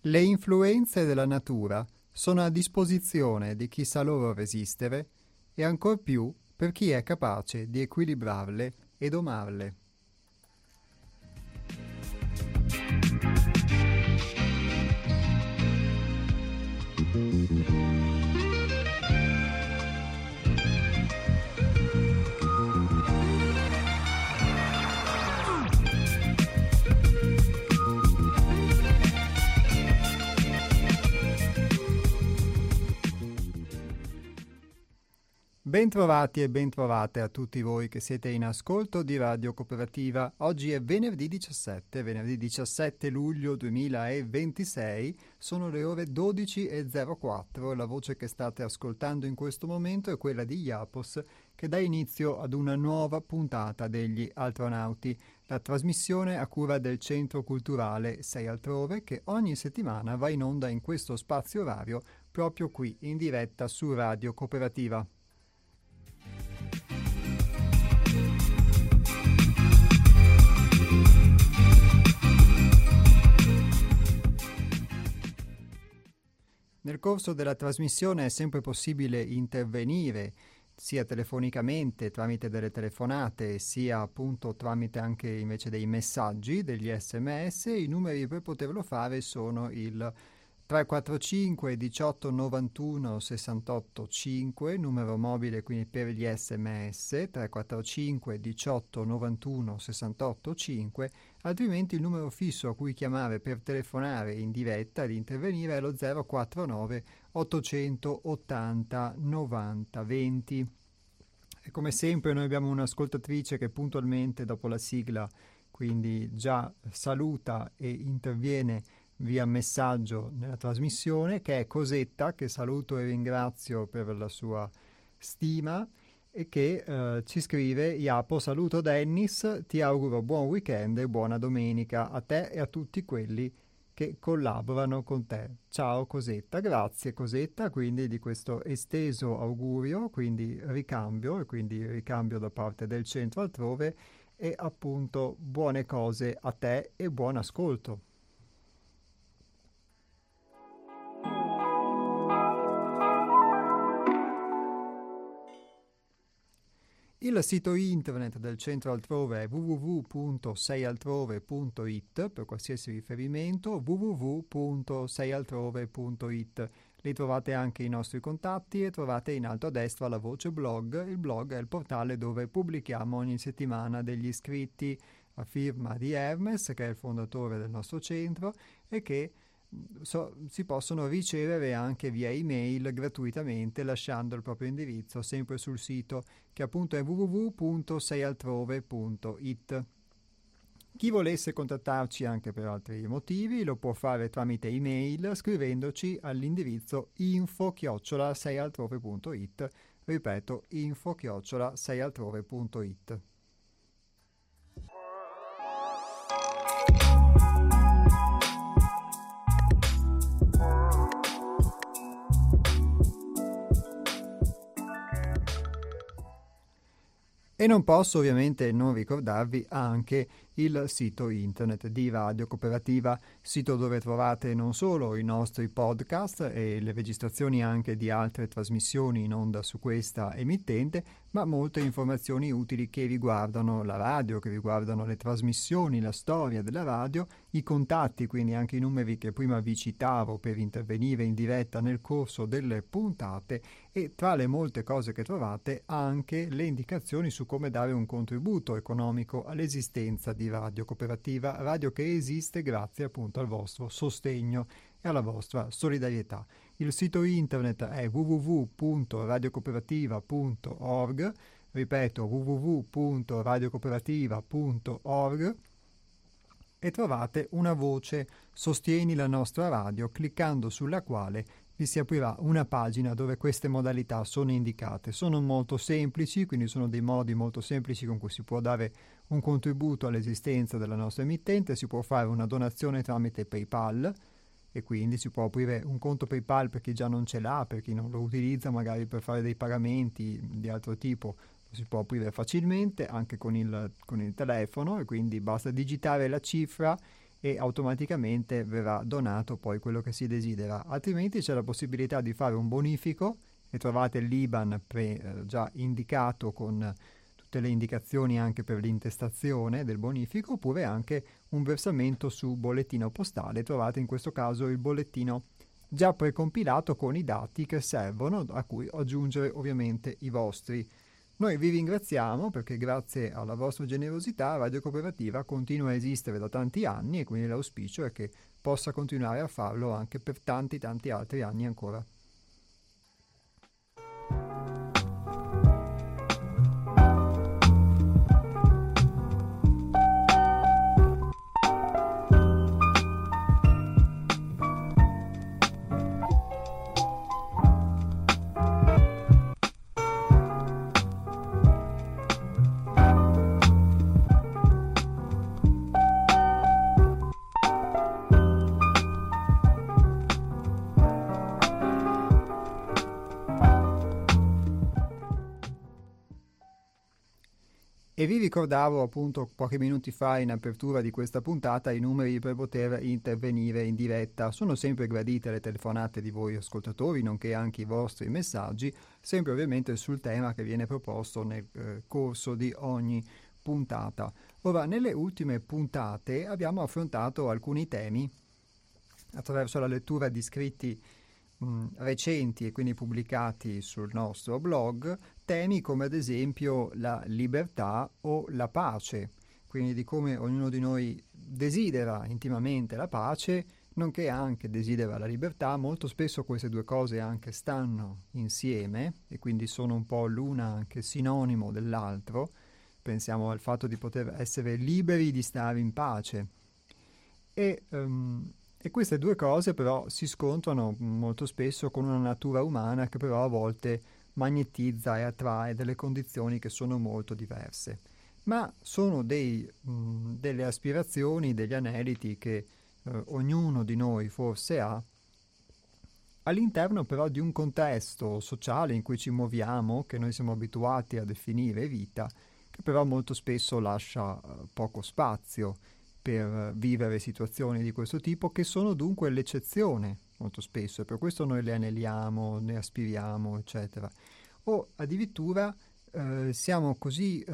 Le influenze della natura sono a disposizione di chi sa loro resistere e ancor più per chi è capace di equilibrarle e domarle. Bentrovati e bentrovate a tutti voi che siete in ascolto di Radio Cooperativa. Oggi è venerdì 17 luglio 2026, sono le ore 12:04. La voce che state ascoltando in questo momento è quella di Iapos, che dà inizio ad una nuova puntata degli Altronauti, la trasmissione a cura del Centro Culturale Sei Altrove, che ogni settimana va in onda in questo spazio orario proprio qui in diretta su Radio Cooperativa. Nel corso della trasmissione è sempre possibile intervenire sia telefonicamente tramite delle telefonate, sia appunto tramite anche invece dei messaggi, degli SMS. I numeri per poterlo fare sono il 345 18 91 68 5, numero mobile quindi per gli SMS, 345 18 91 68 5, altrimenti il numero fisso a cui chiamare per telefonare in diretta ed intervenire è lo 049 880 90 20. E come sempre noi abbiamo un'ascoltatrice che puntualmente dopo la sigla quindi già saluta e interviene via messaggio nella trasmissione, che è Cosetta, che saluto e ringrazio per la sua stima e che ci scrive: Iapo, saluto Dennis, ti auguro buon weekend e buona domenica a te e a tutti quelli che collaborano con te. Ciao Cosetta, grazie Cosetta quindi di questo esteso augurio, quindi ricambio da parte del Centro Altrove e appunto buone cose a te e buon ascolto. Il sito internet del Centro Altrove è www.seialtrove.it per qualsiasi riferimento, www.seialtrove.it. Lì trovate anche i nostri contatti e trovate in alto a destra la voce blog. Il blog è il portale dove pubblichiamo ogni settimana degli iscritti a firma di Hermes, che è il fondatore del nostro centro, e che si possono ricevere anche via email gratuitamente lasciando il proprio indirizzo sempre sul sito, che appunto è www.seialtrove.it. Chi volesse contattarci anche per altri motivi lo può fare tramite email scrivendoci all'indirizzo info@seialtrove.it. Ripeto, info@seialtrove.it. E non posso ovviamente non ricordarvi anche il sito internet di Radio Cooperativa, sito dove trovate non solo i nostri podcast e le registrazioni anche di altre trasmissioni in onda su questa emittente, ma molte informazioni utili che riguardano la radio, che riguardano le trasmissioni, la storia della radio, i contatti, quindi anche i numeri che prima vi citavo per intervenire in diretta nel corso delle puntate, e tra le molte cose che trovate anche le indicazioni su come dare un contributo economico all'esistenza di Radio Cooperativa, radio che esiste grazie appunto al vostro sostegno e alla vostra solidarietà. Il sito internet è www.radiocooperativa.org, ripeto www.radiocooperativa.org, e trovate una voce Sostieni la nostra radio cliccando sulla quale vi si aprirà una pagina dove queste modalità sono indicate. Sono molto semplici, quindi sono dei modi molto semplici con cui si può dare un contributo all'esistenza della nostra emittente. Si può fare una donazione tramite PayPal e quindi si può aprire un conto PayPal per chi già non ce l'ha, per chi non lo utilizza magari per fare dei pagamenti di altro tipo. Lo si può aprire facilmente anche con il telefono, e quindi basta digitare la cifra e automaticamente verrà donato poi quello che si desidera. Altrimenti c'è la possibilità di fare un bonifico e trovate l'IBAN già indicato con tutte le indicazioni anche per l'intestazione del bonifico, oppure anche un versamento su bollettino postale. Trovate in questo caso il bollettino già precompilato con i dati che servono, a cui aggiungere ovviamente i vostri. Noi vi ringraziamo perché grazie alla vostra generosità Radio Cooperativa continua a esistere da tanti anni, e quindi l'auspicio è che possa continuare a farlo anche per tanti altri anni ancora. E vi ricordavo appunto pochi minuti fa in apertura di questa puntata i numeri per poter intervenire in diretta. Sono sempre gradite le telefonate di voi ascoltatori, nonché anche i vostri messaggi, sempre ovviamente sul tema che viene proposto nel corso di ogni puntata. Ora, nelle ultime puntate abbiamo affrontato alcuni temi attraverso la lettura di scritti recenti e quindi pubblicati sul nostro blog, temi come ad esempio la libertà o la pace, quindi di come ognuno di noi desidera intimamente la pace, nonché anche desidera la libertà. Molto spesso queste due cose anche stanno insieme e quindi sono un po' l'una anche sinonimo dell'altro. Pensiamo al fatto di poter essere liberi di stare in pace. E queste due cose però si scontrano molto spesso con una natura umana che però a volte magnetizza e attrae delle condizioni che sono molto diverse. Ma sono delle aspirazioni, degli aneliti che ognuno di noi forse ha, all'interno però di un contesto sociale in cui ci muoviamo, che noi siamo abituati a definire vita, che però molto spesso lascia poco spazio per vivere situazioni di questo tipo, che sono dunque l'eccezione molto spesso, e per questo noi le aneliamo, ne aspiriamo, eccetera. O addirittura siamo così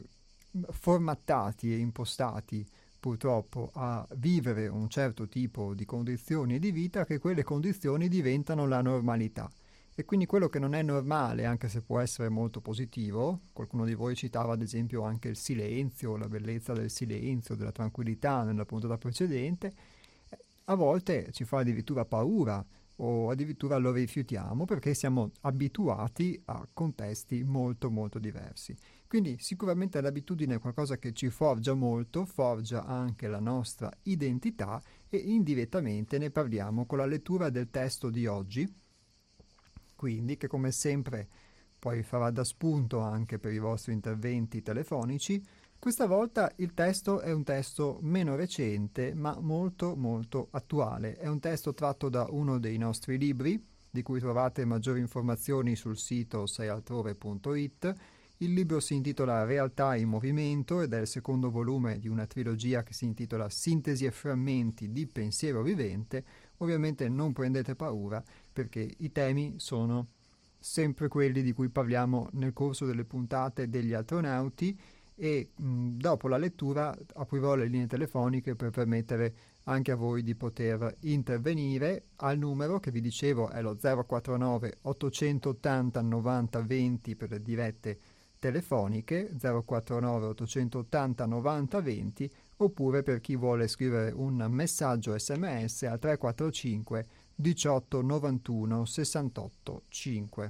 formattati e impostati purtroppo a vivere un certo tipo di condizioni di vita che quelle condizioni diventano la normalità. E quindi quello che non è normale, anche se può essere molto positivo, qualcuno di voi citava ad esempio anche il silenzio, la bellezza del silenzio, della tranquillità nella puntata precedente, a volte ci fa addirittura paura o addirittura lo rifiutiamo perché siamo abituati a contesti molto molto diversi. Quindi sicuramente l'abitudine è qualcosa che ci forgia molto, forgia anche la nostra identità, e indirettamente ne parliamo con la lettura del testo di oggi, quindi che come sempre poi farà da spunto anche per i vostri interventi telefonici. Questa volta il testo è un testo meno recente ma molto molto attuale. È un testo tratto da uno dei nostri libri, di cui trovate maggiori informazioni sul sito seialtrove.it. Il libro si intitola Realtà in movimento ed è il secondo volume di una trilogia che si intitola Sintesi e frammenti di pensiero vivente. Ovviamente non prendete paura perché i temi sono sempre quelli di cui parliamo nel corso delle puntate degli astronauti, e dopo la lettura aprirò le linee telefoniche per permettere anche a voi di poter intervenire al numero che vi dicevo è lo 049 880 90 20 per le dirette telefoniche, 049 880 90 20, oppure per chi vuole scrivere un messaggio SMS al 345 18 91 68 5.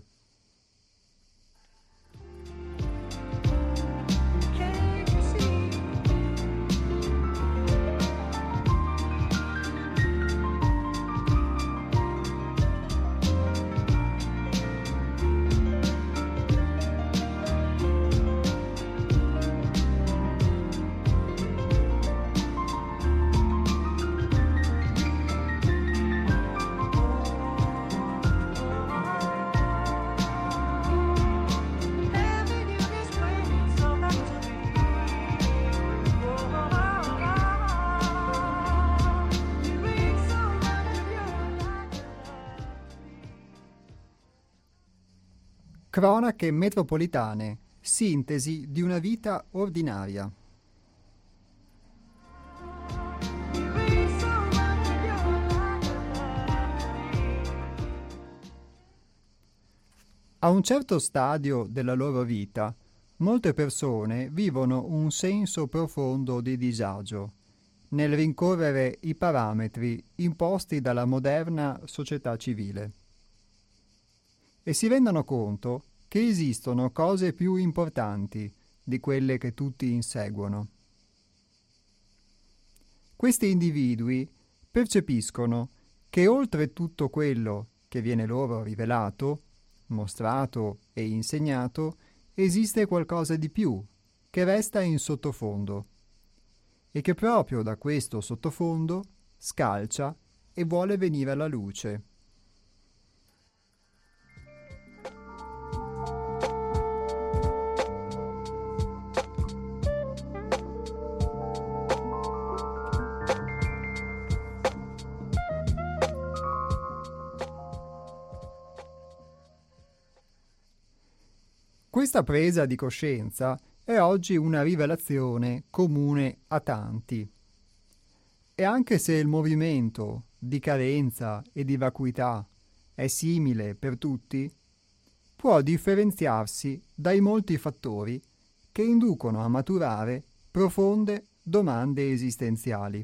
Cronache metropolitane, sintesi di una vita ordinaria. A un certo stadio della loro vita, molte persone vivono un senso profondo di disagio nel rincorrere i parametri imposti dalla moderna società civile e si rendono conto che esistono cose più importanti di quelle che tutti inseguono. Questi individui percepiscono che oltre tutto quello che viene loro rivelato, mostrato e insegnato, esiste qualcosa di più che resta in sottofondo e che proprio da questo sottofondo scalcia e vuole venire alla luce. Questa presa di coscienza è oggi una rivelazione comune a tanti. E anche se il movimento di carenza e di vacuità è simile per tutti, può differenziarsi dai molti fattori che inducono a maturare profonde domande esistenziali.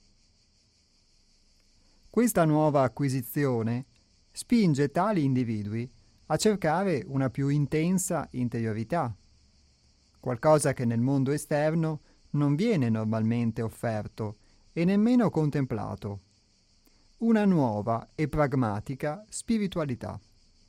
Questa nuova acquisizione spinge tali individui a cercare una più intensa interiorità, qualcosa che nel mondo esterno non viene normalmente offerto e nemmeno contemplato, una nuova e pragmatica spiritualità.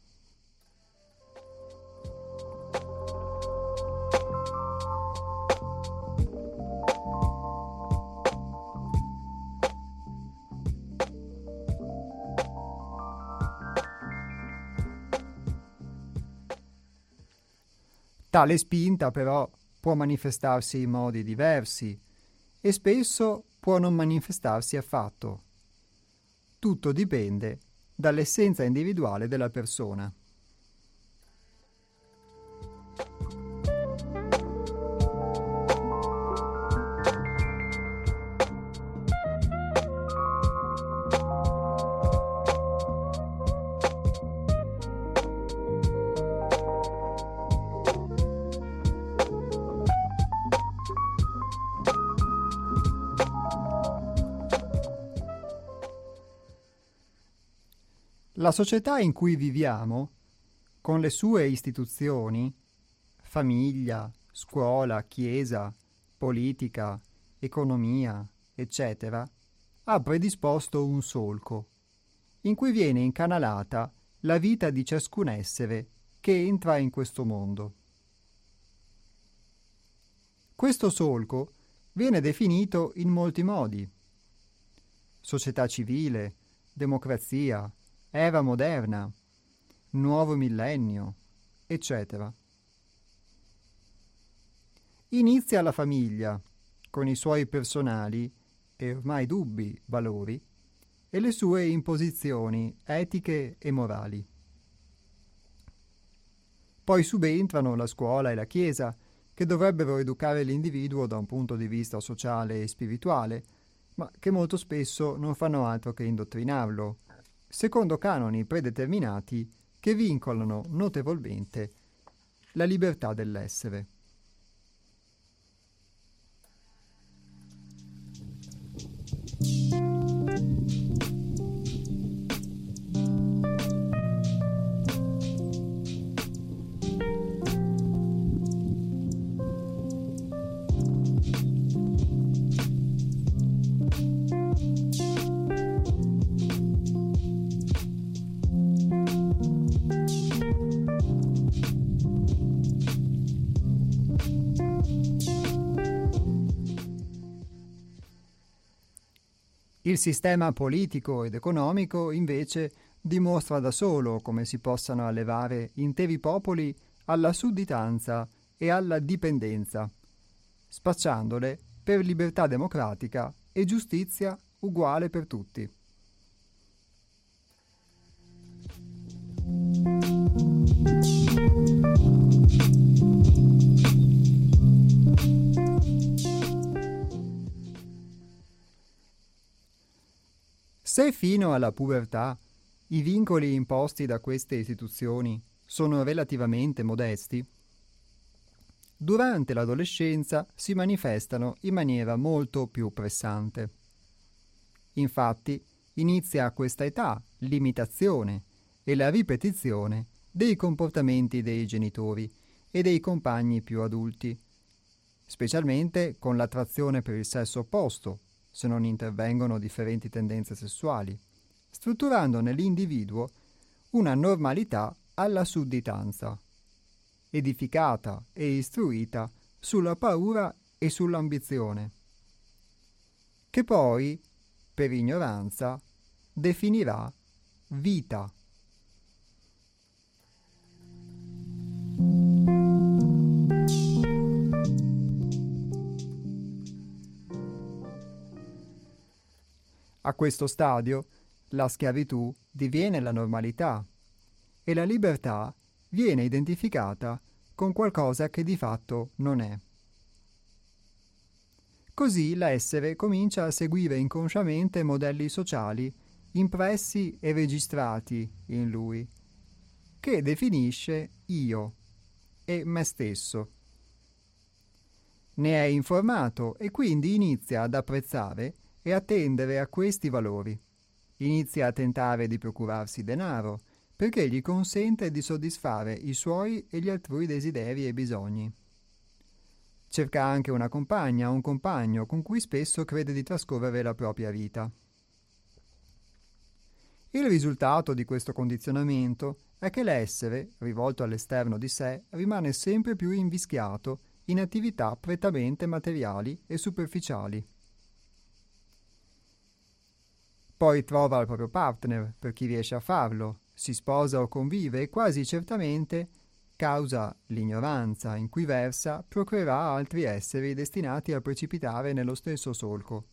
Tale spinta però può manifestarsi in modi diversi e spesso può non manifestarsi affatto. Tutto dipende dall'essenza individuale della persona. La società in cui viviamo, con le sue istituzioni, famiglia, scuola, chiesa, politica, economia, eccetera, ha predisposto un solco, in cui viene incanalata la vita di ciascun essere che entra in questo mondo. Questo solco viene definito in molti modi: società civile, democrazia, era moderna, nuovo millennio, eccetera. Inizia la famiglia, con i suoi personali e ormai dubbi valori e le sue imposizioni etiche e morali. Poi subentrano la scuola e la Chiesa, che dovrebbero educare l'individuo da un punto di vista sociale e spirituale, ma che molto spesso non fanno altro che indottrinarlo, secondo canoni predeterminati che vincolano notevolmente la libertà dell'essere. Il sistema politico ed economico, invece, dimostra da solo come si possano allevare interi popoli alla sudditanza e alla dipendenza, spacciandole per libertà democratica e giustizia uguale per tutti. Se fino alla pubertà i vincoli imposti da queste istituzioni sono relativamente modesti, durante l'adolescenza si manifestano in maniera molto più pressante. Infatti, inizia a questa età l'imitazione e la ripetizione dei comportamenti dei genitori e dei compagni più adulti, specialmente con l'attrazione per il sesso opposto, se non intervengono differenti tendenze sessuali, strutturando nell'individuo una normalità alla sudditanza, edificata e istruita sulla paura e sull'ambizione, che poi, per ignoranza, definirà vita. A questo stadio la schiavitù diviene la normalità e la libertà viene identificata con qualcosa che di fatto non è. Così l'essere comincia a seguire inconsciamente modelli sociali impressi e registrati in lui, che definisce io e me stesso. Ne è informato e quindi inizia ad apprezzare e a tendere a questi valori. Inizia a tentare di procurarsi denaro, perché gli consente di soddisfare i suoi e gli altrui desideri e bisogni. Cerca anche una compagna o un compagno con cui spesso crede di trascorrere la propria vita. Il risultato di questo condizionamento è che l'essere, rivolto all'esterno di sé, rimane sempre più invischiato in attività prettamente materiali e superficiali. Poi trova il proprio partner, per chi riesce a farlo, si sposa o convive e quasi certamente, causa l'ignoranza in cui versa, procreerà altri esseri destinati a precipitare nello stesso solco.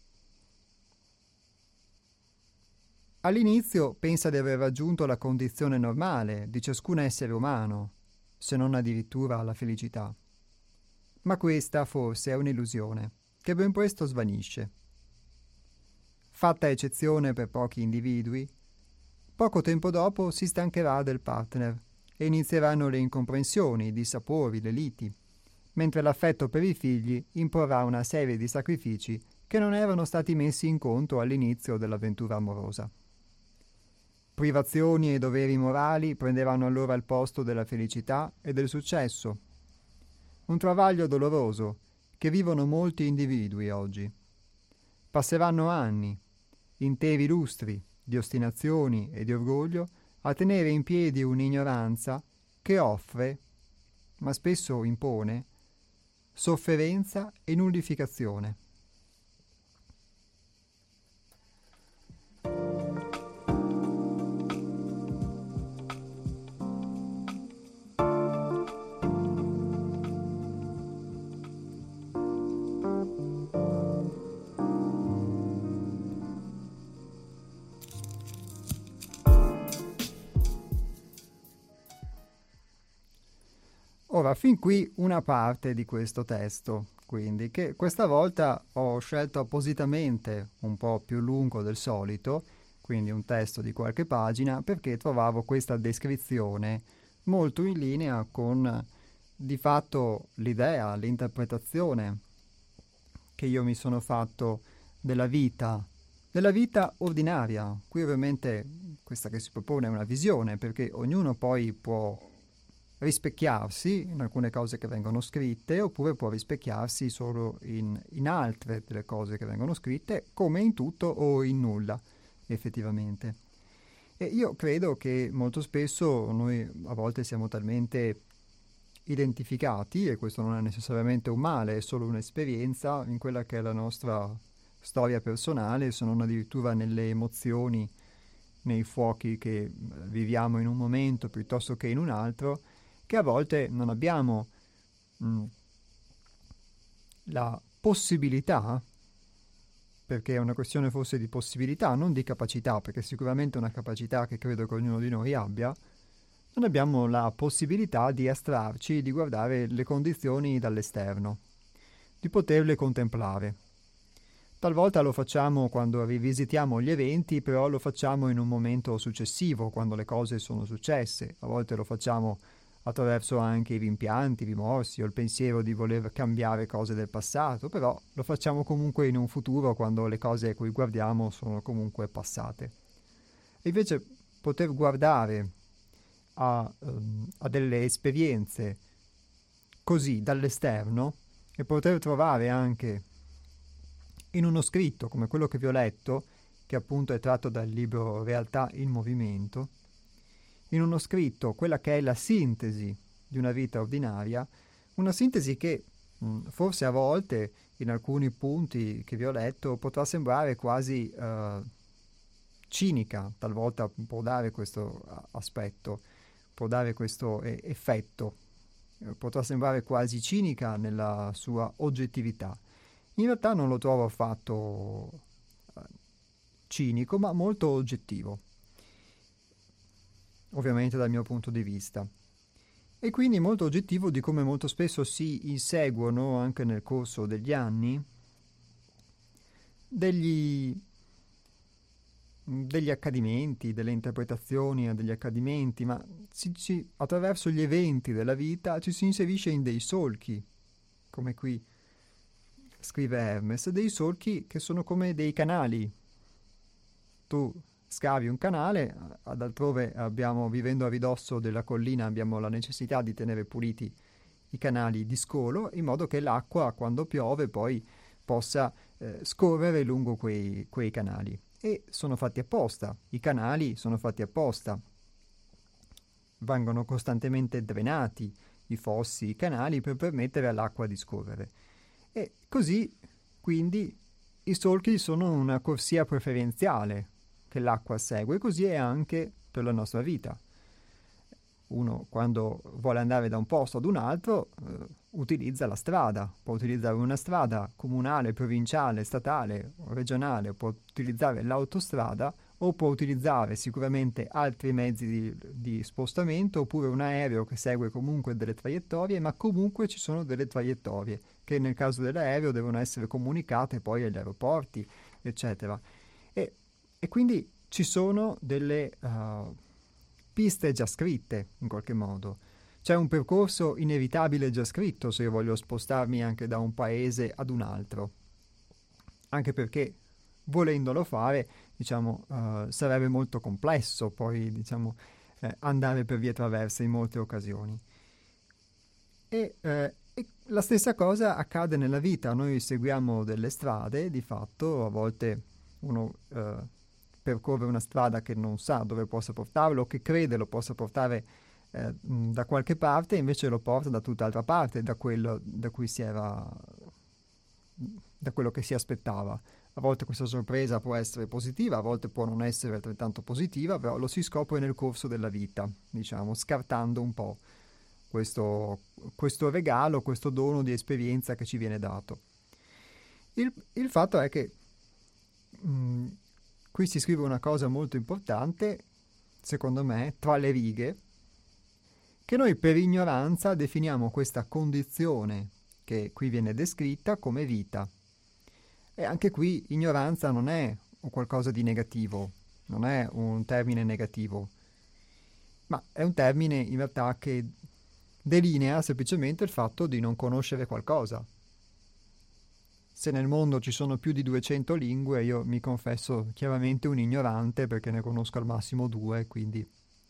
All'inizio pensa di aver raggiunto la condizione normale di ciascun essere umano, se non addirittura la felicità. Ma questa forse è un'illusione, che ben presto svanisce. Fatta eccezione per pochi individui, poco tempo dopo si stancherà del partner e inizieranno le incomprensioni, i dissapori, le liti, mentre l'affetto per i figli imporrà una serie di sacrifici che non erano stati messi in conto all'inizio dell'avventura amorosa. Privazioni e doveri morali prenderanno allora il posto della felicità e del successo. Un travaglio doloroso che vivono molti individui oggi. Passeranno anni, interi lustri di ostinazioni e di orgoglio a tenere in piedi un'ignoranza che offre, ma spesso impone, sofferenza e nullificazione. Ora, fin qui una parte di questo testo, quindi, che questa volta ho scelto appositamente un po' più lungo del solito, quindi un testo di qualche pagina, perché trovavo questa descrizione molto in linea con, di fatto, l'idea, l'interpretazione che io mi sono fatto della vita ordinaria. Qui ovviamente questa che si propone è una visione, perché ognuno poi può rispecchiarsi in alcune cose che vengono scritte, oppure può rispecchiarsi solo in altre delle cose che vengono scritte, come in tutto o in nulla, effettivamente. E io credo che molto spesso noi a volte siamo talmente identificati, e questo non è necessariamente un male, è solo un'esperienza in quella che è la nostra storia personale, se non addirittura nelle emozioni, nei fuochi che viviamo in un momento piuttosto che in un altro, che a volte non abbiamo la possibilità, perché è una questione forse di possibilità, non di capacità, perché sicuramente è una capacità che credo che ognuno di noi abbia, non abbiamo la possibilità di astrarci, di guardare le condizioni dall'esterno, di poterle contemplare. Talvolta lo facciamo quando rivisitiamo gli eventi, però lo facciamo in un momento successivo, quando le cose sono successe. A volte lo facciamo attraverso anche i rimpianti, i rimorsi o il pensiero di voler cambiare cose del passato, però lo facciamo comunque in un futuro quando le cose a cui guardiamo sono comunque passate. E invece poter guardare a delle esperienze così dall'esterno e poter trovare anche in uno scritto come quello che vi ho letto, che appunto è tratto dal libro Realtà in Movimento, in uno scritto quella che è la sintesi di una vita ordinaria, una sintesi che forse a volte in alcuni punti che vi ho letto potrà sembrare quasi cinica, talvolta può dare questo aspetto, può dare questo effetto, potrà sembrare quasi cinica nella sua oggettività. In realtà non lo trovo affatto cinico, ma molto oggettivo, ovviamente dal mio punto di vista. E quindi molto oggettivo di come molto spesso si inseguono, anche nel corso degli anni, degli accadimenti, delle interpretazioni degli accadimenti, ma attraverso gli eventi della vita ci si inserisce in dei solchi, come qui scrive Hermes, dei solchi che sono come dei canali. Tu scavi un canale, ad altrove vivendo a ridosso della collina, abbiamo la necessità di tenere puliti i canali di scolo, in modo che l'acqua, quando piove, poi possa scorrere lungo quei canali. E sono fatti apposta, i canali sono fatti apposta, vengono costantemente drenati i fossi, i canali, per permettere all'acqua di scorrere. E così, quindi, i solchi sono una corsia preferenziale che l'acqua segue, così è anche per la nostra vita. Uno, quando vuole andare da un posto ad un altro, utilizza la strada. Può utilizzare una strada comunale, provinciale, statale, regionale, può utilizzare l'autostrada, o può utilizzare sicuramente altri mezzi di spostamento, oppure un aereo che segue comunque delle traiettorie, ma comunque ci sono delle traiettorie che nel caso dell'aereo devono essere comunicate poi agli aeroporti, eccetera. E quindi ci sono delle piste già scritte, in qualche modo. C'è un percorso inevitabile già scritto se io voglio spostarmi anche da un paese ad un altro. Anche perché, volendolo fare, sarebbe molto complesso poi, andare per vie traverse in molte occasioni. E la stessa cosa accade nella vita. Noi seguiamo delle strade, di fatto, a volte uno percorre una strada che non sa dove possa portarlo, che crede lo possa portare da qualche parte, invece lo porta da tutt'altra parte, da quello che si aspettava. A volte questa sorpresa può essere positiva, a volte può non essere altrettanto positiva, però lo si scopre nel corso della vita, scartando un po' questo regalo, questo dono di esperienza che ci viene dato. Il fatto è che qui si scrive una cosa molto importante, secondo me, tra le righe, che noi per ignoranza definiamo questa condizione che qui viene descritta come vita. E anche qui ignoranza non è qualcosa di negativo, non è un termine negativo, ma è un termine in realtà che delinea semplicemente il fatto di non conoscere qualcosa. Se nel mondo ci sono più di 200 lingue, io mi confesso chiaramente un ignorante perché ne conosco al massimo 2, quindi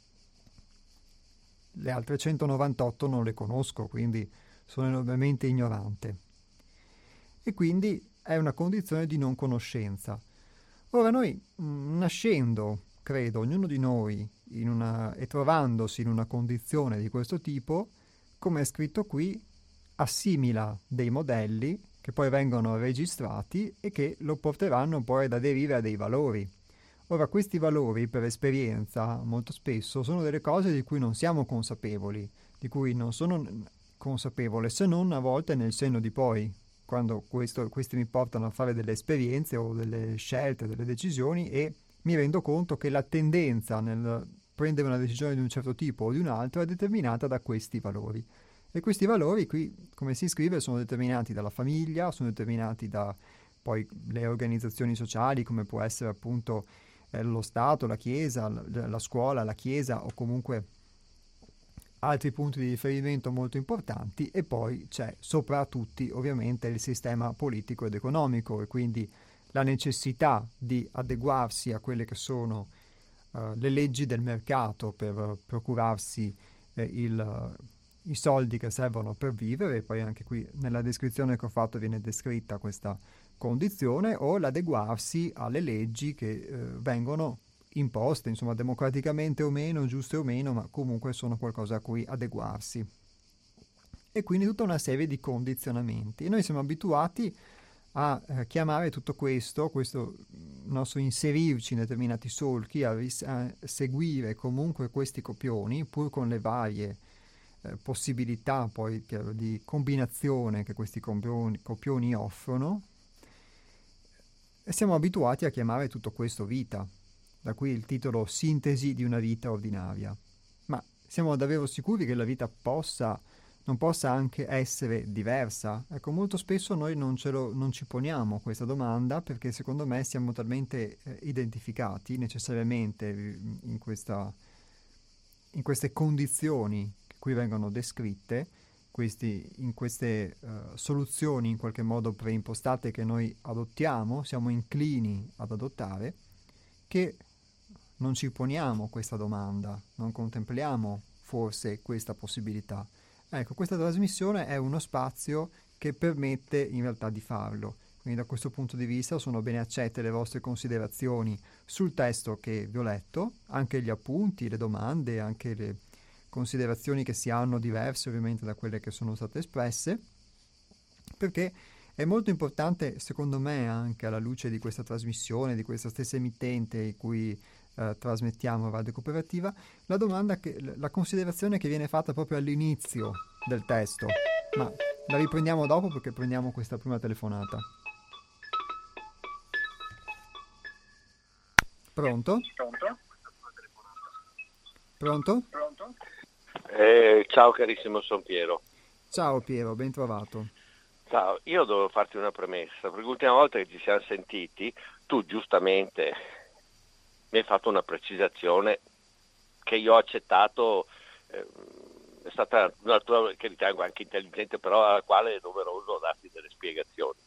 le altre 198 non le conosco, quindi sono enormemente ignorante. E quindi è una condizione di non conoscenza. Ora noi, nascendo, credo, ognuno di noi, e trovandosi in una condizione di questo tipo, come è scritto qui, assimila dei modelli che poi vengono registrati e che lo porteranno poi ad aderire a dei valori. Ora, questi valori, per esperienza, molto spesso sono delle cose di cui non siamo consapevoli, di cui non sono consapevole, se non a volte nel senno di poi, quando questi mi portano a fare delle esperienze o delle scelte, delle decisioni, e mi rendo conto che la tendenza nel prendere una decisione di un certo tipo o di un altro è determinata da questi valori. E questi valori qui, come si scrive, sono determinati dalla famiglia, sono determinati poi le organizzazioni sociali come può essere appunto lo Stato, la Chiesa, la scuola, la Chiesa o comunque altri punti di riferimento molto importanti, e poi c'è sopra tutti ovviamente il sistema politico ed economico, e quindi la necessità di adeguarsi a quelle che sono le leggi del mercato per procurarsi i soldi che servono per vivere. E poi anche qui nella descrizione che ho fatto viene descritta questa condizione, o l'adeguarsi alle leggi che vengono imposte, insomma, democraticamente o meno, giuste o meno, ma comunque sono qualcosa a cui adeguarsi. E quindi tutta una serie di condizionamenti. E noi siamo abituati a chiamare tutto questo nostro inserirci in determinati solchi, a seguire comunque questi copioni, pur con le varie possibilità poi di combinazione che questi copioni offrono, e siamo abituati a chiamare tutto questo vita. Da qui il titolo Sintesi di una vita ordinaria. Ma siamo davvero sicuri che la vita non possa anche essere diversa? Ecco, molto spesso noi non ci poniamo questa domanda, perché secondo me siamo talmente identificati necessariamente in queste condizioni che qui vengono descritte, in queste soluzioni in qualche modo preimpostate che noi adottiamo, siamo inclini ad adottare, che non ci poniamo questa domanda, non contempliamo forse questa possibilità. Ecco, questa trasmissione è uno spazio che permette in realtà di farlo. Quindi da questo punto di vista sono bene accette le vostre considerazioni sul testo che vi ho letto, anche gli appunti, le domande, anche le considerazioni che si hanno diverse ovviamente da quelle che sono state espresse, perché è molto importante, secondo me, anche alla luce di questa trasmissione, di questa stessa emittente in cui trasmettiamo Radio Cooperativa, la considerazione che viene fatta proprio all'inizio del testo. Ma la riprendiamo dopo, perché prendiamo questa prima telefonata. Pronto? Pronto? Ciao carissimo, sono Piero. Ciao Piero, ben trovato. Ciao, io devo farti una premessa, perché l'ultima volta che ci siamo sentiti, tu giustamente mi hai fatto una precisazione che io ho accettato, è stata una tua, che ritengo anche intelligente, però alla quale è doveroso darti delle spiegazioni.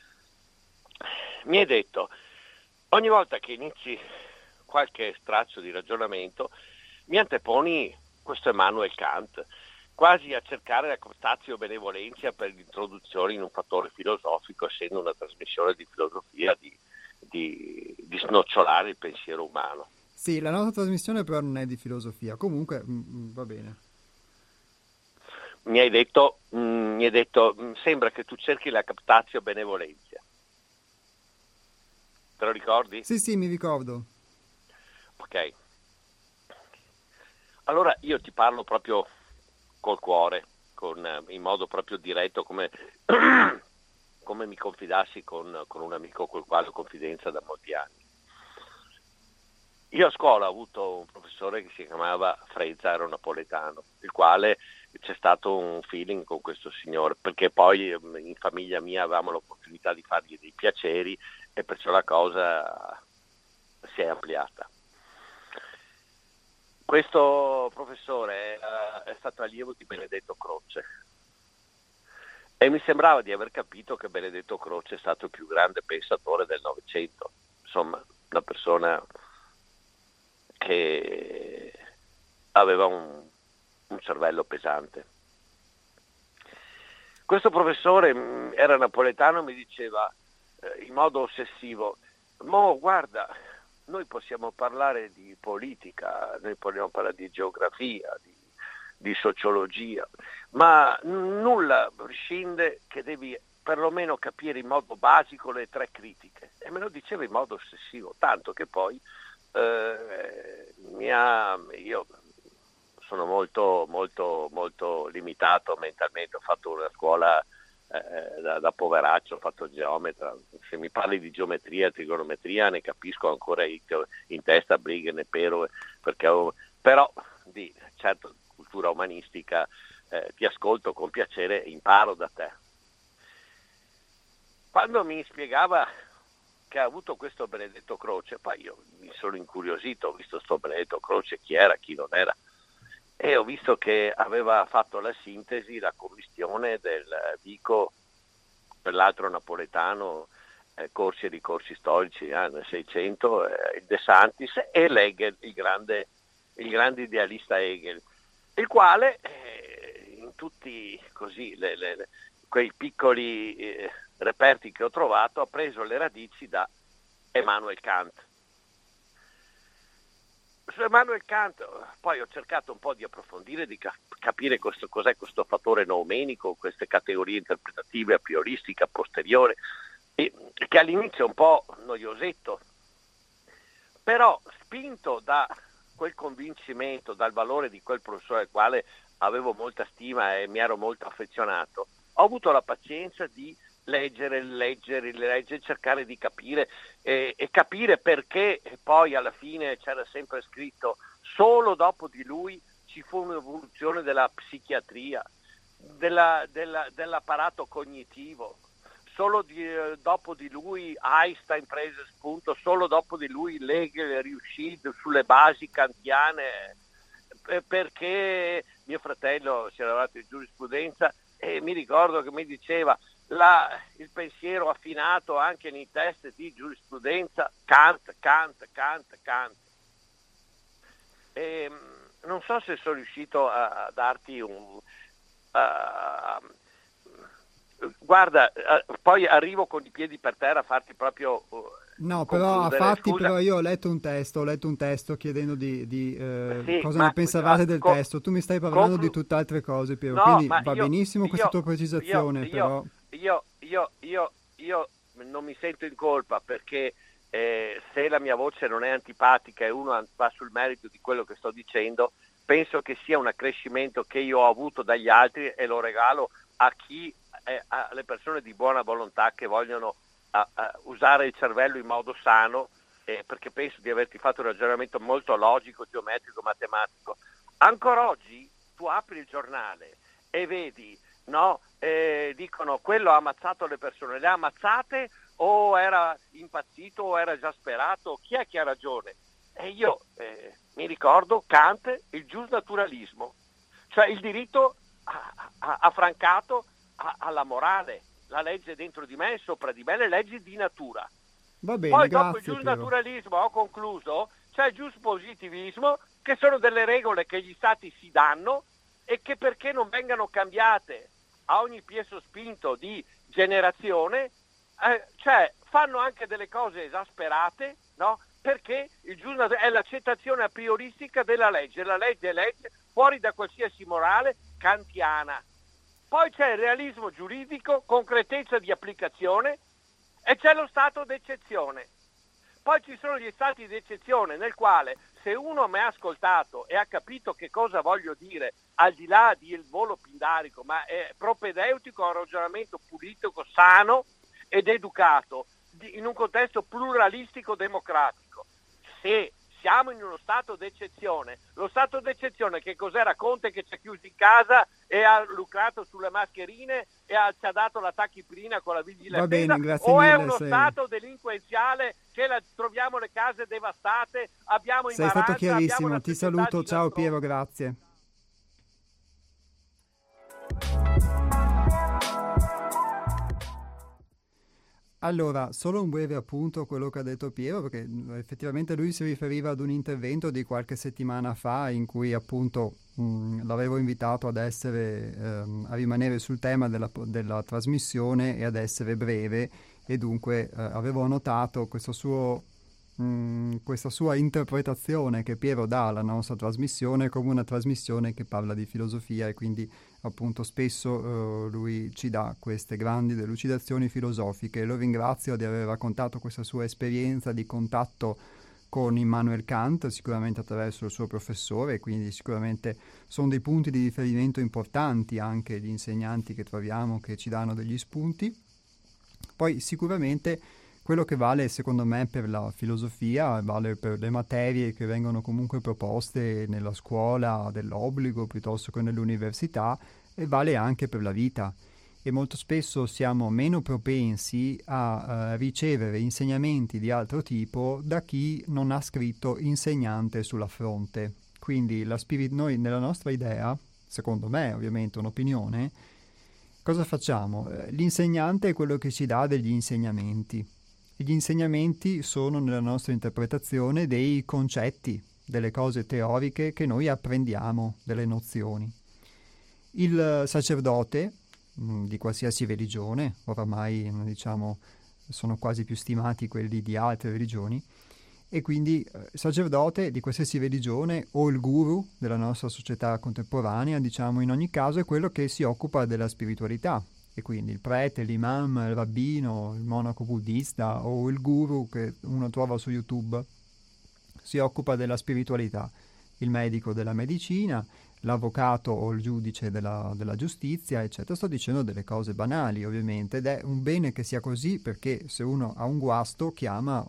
Mi hai detto, ogni volta che inizi qualche straccio di ragionamento, mi anteponi questo Immanuel Kant, quasi a cercare la captatio benevolenza per l'introduzione in un fattore filosofico, essendo una trasmissione di filosofia, di snocciolare il pensiero umano. Sì, la nostra trasmissione però non è di filosofia, comunque va bene. Mi hai detto, sembra che tu cerchi la captatio benevolenza. Te lo ricordi? Sì, mi ricordo. Ok. Allora io ti parlo proprio col cuore, in modo proprio diretto, come mi confidassi con un amico col quale ho confidenza da molti anni. Io a scuola ho avuto un professore che si chiamava Frezza, era un napoletano, il quale c'è stato un feeling con questo signore, perché poi in famiglia mia avevamo l'opportunità di fargli dei piaceri e perciò la cosa si è ampliata. Questo professore è stato allievo di Benedetto Croce e mi sembrava di aver capito che Benedetto Croce è stato il più grande pensatore del Novecento, insomma una persona che aveva un cervello pesante. Questo professore era napoletano, mi diceva in modo ossessivo: "Mo guarda, noi possiamo parlare di politica, noi possiamo parlare di geografia, di sociologia, ma nulla prescinde che devi perlomeno capire in modo basico le 3 critiche." E me lo diceva in modo ossessivo, tanto che poi io sono molto molto molto limitato mentalmente, ho fatto una scuola da poveraccio, ho fatto geometra, se mi parli di geometria, trigonometria ne capisco ancora in testa brighe né pero, però di certo cultura umanistica ti ascolto con piacere e imparo da te. quando mi spiegava che ha avuto questo Benedetto Croce, poi io mi sono incuriosito, ho visto sto Benedetto Croce, chi era, chi non era, e ho visto che aveva fatto la sintesi, la commistione del Vico, quell'altro napoletano, corsi e ricorsi storici nel 600, il De Santis e l'Hegel, il grande idealista Hegel, il quale in tutti così quei piccoli reperti che ho trovato ha preso le radici da Immanuel Kant. Su Immanuel Kant poi ho cercato un po' di approfondire, di capire cos'è questo fattore noumenico, queste categorie interpretative a prioristica, a posteriore, che all'inizio è un po' noiosetto, però spinto da quel convincimento, dal valore di quel professore al quale avevo molta stima e mi ero molto affezionato, ho avuto la pazienza di leggere, cercare di capire e capire perché poi alla fine c'era sempre scritto solo dopo di lui ci fu un'evoluzione della psichiatria, dell'apparato cognitivo. Solo dopo di lui Einstein prese spunto, solo dopo di lui Hegel riuscì sulle basi kantiane, perché mio fratello si era lavorato in giurisprudenza e mi ricordo che mi diceva il pensiero affinato anche nei test di giurisprudenza, Kant. E non so se sono riuscito a darti guarda, poi arrivo con i piedi per terra a farti proprio no, però a fatti, scusa. però io ho letto un testo chiedendo Sì, cosa ne pensavate del testo. Tu mi stai parlando di tutt'altre cose, Piero, no, quindi ma va benissimo questa tua precisazione, però... Io non mi sento in colpa perché se la mia voce non è antipatica e uno va sul merito di quello che sto dicendo, penso che sia un accrescimento che io ho avuto dagli altri e lo regalo a chi, alle persone di buona volontà che vogliono usare il cervello in modo sano, perché penso di averti fatto un ragionamento molto logico, geometrico, matematico. Ancora oggi tu apri il giornale e vedi, no, dicono quello ha ammazzato le persone, le ha ammazzate o era impazzito o era esasperato, chi è che ha ragione? E io mi ricordo Kant, il giusnaturalismo, cioè il diritto affrancato alla morale, la legge dentro di me e sopra di me, le leggi di natura. Va bene, poi grazie, dopo il giusnaturalismo, ho concluso, c'è il giuspositivismo, che sono delle regole che gli stati si danno e che perché non vengano cambiate a ogni piè sospinto di generazione, cioè fanno anche delle cose esasperate, no? Perché il giusnaturalismo è l'accettazione a prioristica della legge, la legge è legge, fuori da qualsiasi morale kantiana. Poi c'è il realismo giuridico, concretezza di applicazione, e c'è lo stato d'eccezione. Poi ci sono gli stati d'eccezione nel quale se uno mi ha ascoltato e ha capito che cosa voglio dire, al di là del volo pindarico, ma è propedeutico a un ragionamento politico sano ed educato, in un contesto pluralistico democratico. Se siamo in uno stato d'eccezione, lo stato d'eccezione che cos'era? Conte che ci ha chiusi in casa e ha lucrato sulle mascherine e ci ha dato la tachipirina con la vigile appesa, o è uno stato delinquenziale che troviamo le case devastate, abbiamo sei stato chiarissimo, ti saluto, ciao Piero, grazie. Allora, solo un breve appunto a quello che ha detto Piero, perché effettivamente lui si riferiva ad un intervento di qualche settimana fa in cui appunto l'avevo invitato ad a rimanere sul tema della trasmissione e ad essere breve, e dunque avevo notato questa sua interpretazione che Piero dà alla nostra trasmissione come una trasmissione che parla di filosofia, e quindi appunto spesso lui ci dà queste grandi delucidazioni filosofiche. Lo ringrazio di aver raccontato questa sua esperienza di contatto con Immanuel Kant, sicuramente attraverso il suo professore, quindi sicuramente sono dei punti di riferimento importanti anche gli insegnanti che troviamo, che ci danno degli spunti. Poi sicuramente quello che vale secondo me per la filosofia vale per le materie che vengono comunque proposte nella scuola dell'obbligo piuttosto che nell'università, e vale anche per la vita. e molto spesso siamo meno propensi a ricevere insegnamenti di altro tipo da chi non ha scritto insegnante sulla fronte. Quindi noi nella nostra idea, secondo me ovviamente un'opinione, cosa facciamo? L'insegnante è quello che ci dà degli insegnamenti. E gli insegnamenti sono nella nostra interpretazione dei concetti, delle cose teoriche che noi apprendiamo, delle nozioni. Il sacerdote di qualsiasi religione, oramai diciamo sono quasi più stimati quelli di altre religioni, e quindi il sacerdote di qualsiasi religione o il guru della nostra società contemporanea, diciamo in ogni caso, è quello che si occupa della spiritualità. E quindi il prete, l'imam, il rabbino, il monaco buddista o il guru che uno trova su YouTube si occupa della spiritualità, il medico della medicina, l'avvocato o il giudice della giustizia, eccetera. Sto dicendo delle cose banali, ovviamente, ed è un bene che sia così, perché se uno ha un guasto chiama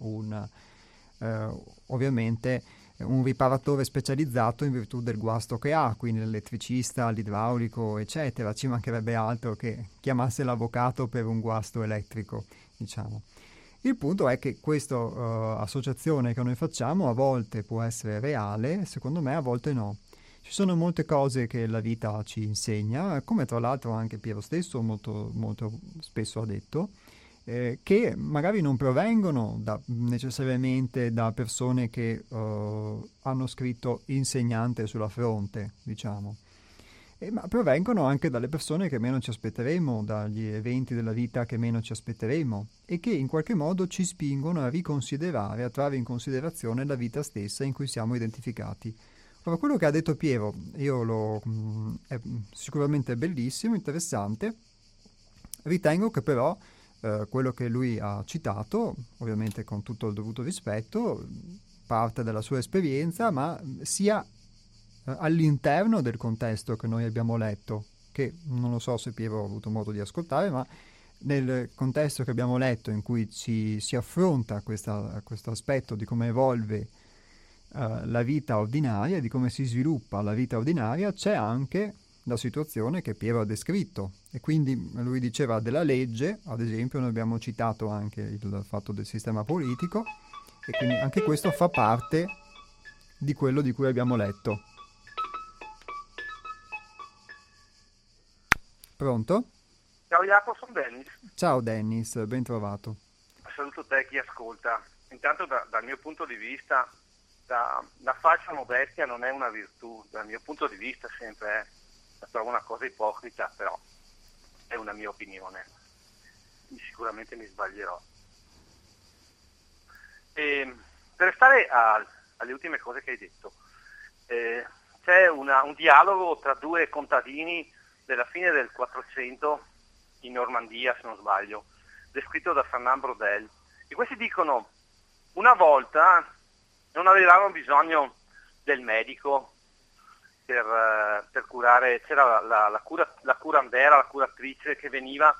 ovviamente un riparatore specializzato in virtù del guasto che ha, quindi l'elettricista, l'idraulico, eccetera. Ci mancherebbe altro che chiamasse l'avvocato per un guasto elettrico, diciamo. Il punto è che questa associazione che noi facciamo a volte può essere reale, secondo me a volte no. Ci sono molte cose che la vita ci insegna, come tra l'altro anche Piero stesso molto, molto spesso ha detto, che magari non provengono necessariamente da persone che hanno scritto insegnante sulla fronte, diciamo. Ma provengono anche dalle persone che meno ci aspetteremo, dagli eventi della vita che meno ci aspetteremo e che in qualche modo ci spingono a riconsiderare, a trarre in considerazione la vita stessa in cui siamo identificati. Ora, quello che ha detto Piero, è sicuramente bellissimo, interessante. Ritengo che però quello che lui ha citato, ovviamente con tutto il dovuto rispetto, parte dalla sua esperienza, ma sia all'interno del contesto che noi abbiamo letto, che non lo so se Piero ha avuto modo di ascoltare, ma nel contesto che abbiamo letto in cui si affronta questo aspetto di come evolve la vita ordinaria, di come si sviluppa la vita ordinaria, c'è anche la situazione che Piero ha descritto. E quindi lui diceva della legge, ad esempio noi abbiamo citato anche il fatto del sistema politico, e quindi anche questo fa parte di quello di cui abbiamo letto. Pronto? Ciao Jacopo, sono Dennis. Ciao Dennis, ben trovato. Saluto te e chi ascolta. Intanto dal mio punto di vista la falsa modestia non è una virtù, dal mio punto di vista sempre la trovo una cosa ipocrita, però è una mia opinione. Sicuramente mi sbaglierò. E per restare alle ultime cose che hai detto, c'è un dialogo tra due contadini della fine del 400 in Normandia, se non sbaglio, descritto da Fernand Braudel, e questi dicono: una volta non avevamo bisogno del medico per curare, c'era la curandera, la curatrice che veniva,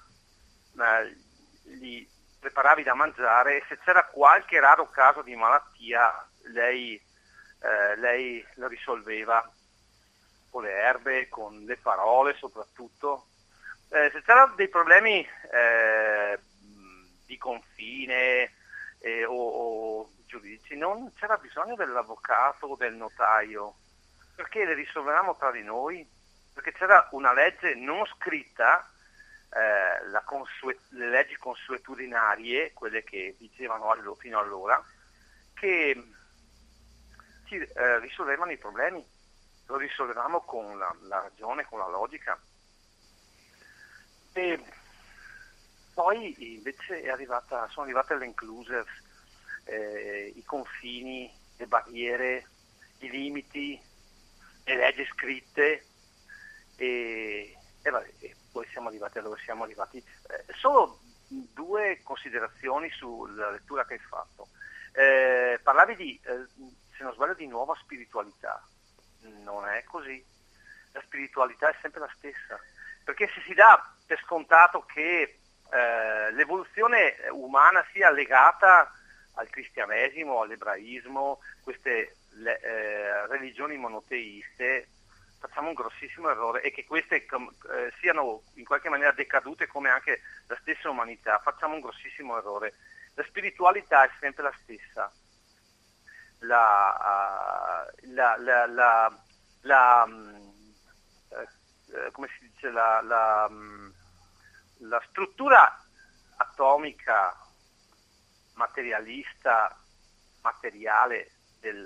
gli preparavi da mangiare e se c'era qualche raro caso di malattia lei lo risolveva con le erbe, con le parole soprattutto. Se c'erano dei problemi di confine o giudizi, non c'era bisogno dell'avvocato o del notaio, perché le risolvevamo tra di noi, perché c'era una legge non scritta, le leggi consuetudinarie, quelle che dicevano fino allora, che ci risolvevano i problemi. Lo risolvevamo con la ragione, con la logica. E poi invece sono arrivate le inclusive, i confini, le barriere, i limiti, le leggi scritte e poi siamo arrivati a dove siamo arrivati. Solo due considerazioni sulla lettura che hai fatto. Parlavi se non sbaglio, di nuova spiritualità. Non è così. La spiritualità è sempre la stessa, perché se si dà per scontato che l'evoluzione umana sia legata al cristianesimo, all'ebraismo, queste religioni monoteiste, facciamo un grossissimo errore, e che queste siano in qualche maniera decadute come anche la stessa umanità. Facciamo un grossissimo errore. La spiritualità è sempre la stessa. Come si dice, la struttura atomica materialista, materiale del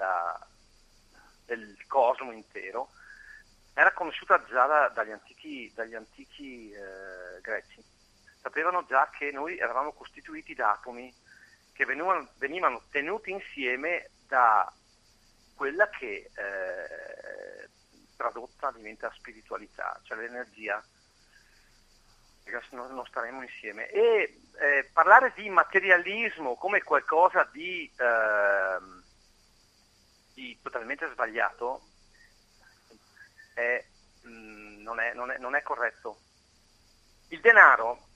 cosmo intero era conosciuta già dagli antichi greci. Sapevano già che noi eravamo costituiti da atomi che venivano tenuti insieme da quella che tradotta diventa spiritualità, cioè l'energia. Non staremo insieme. E parlare di materialismo come qualcosa di totalmente sbagliato non è corretto. Il denaro,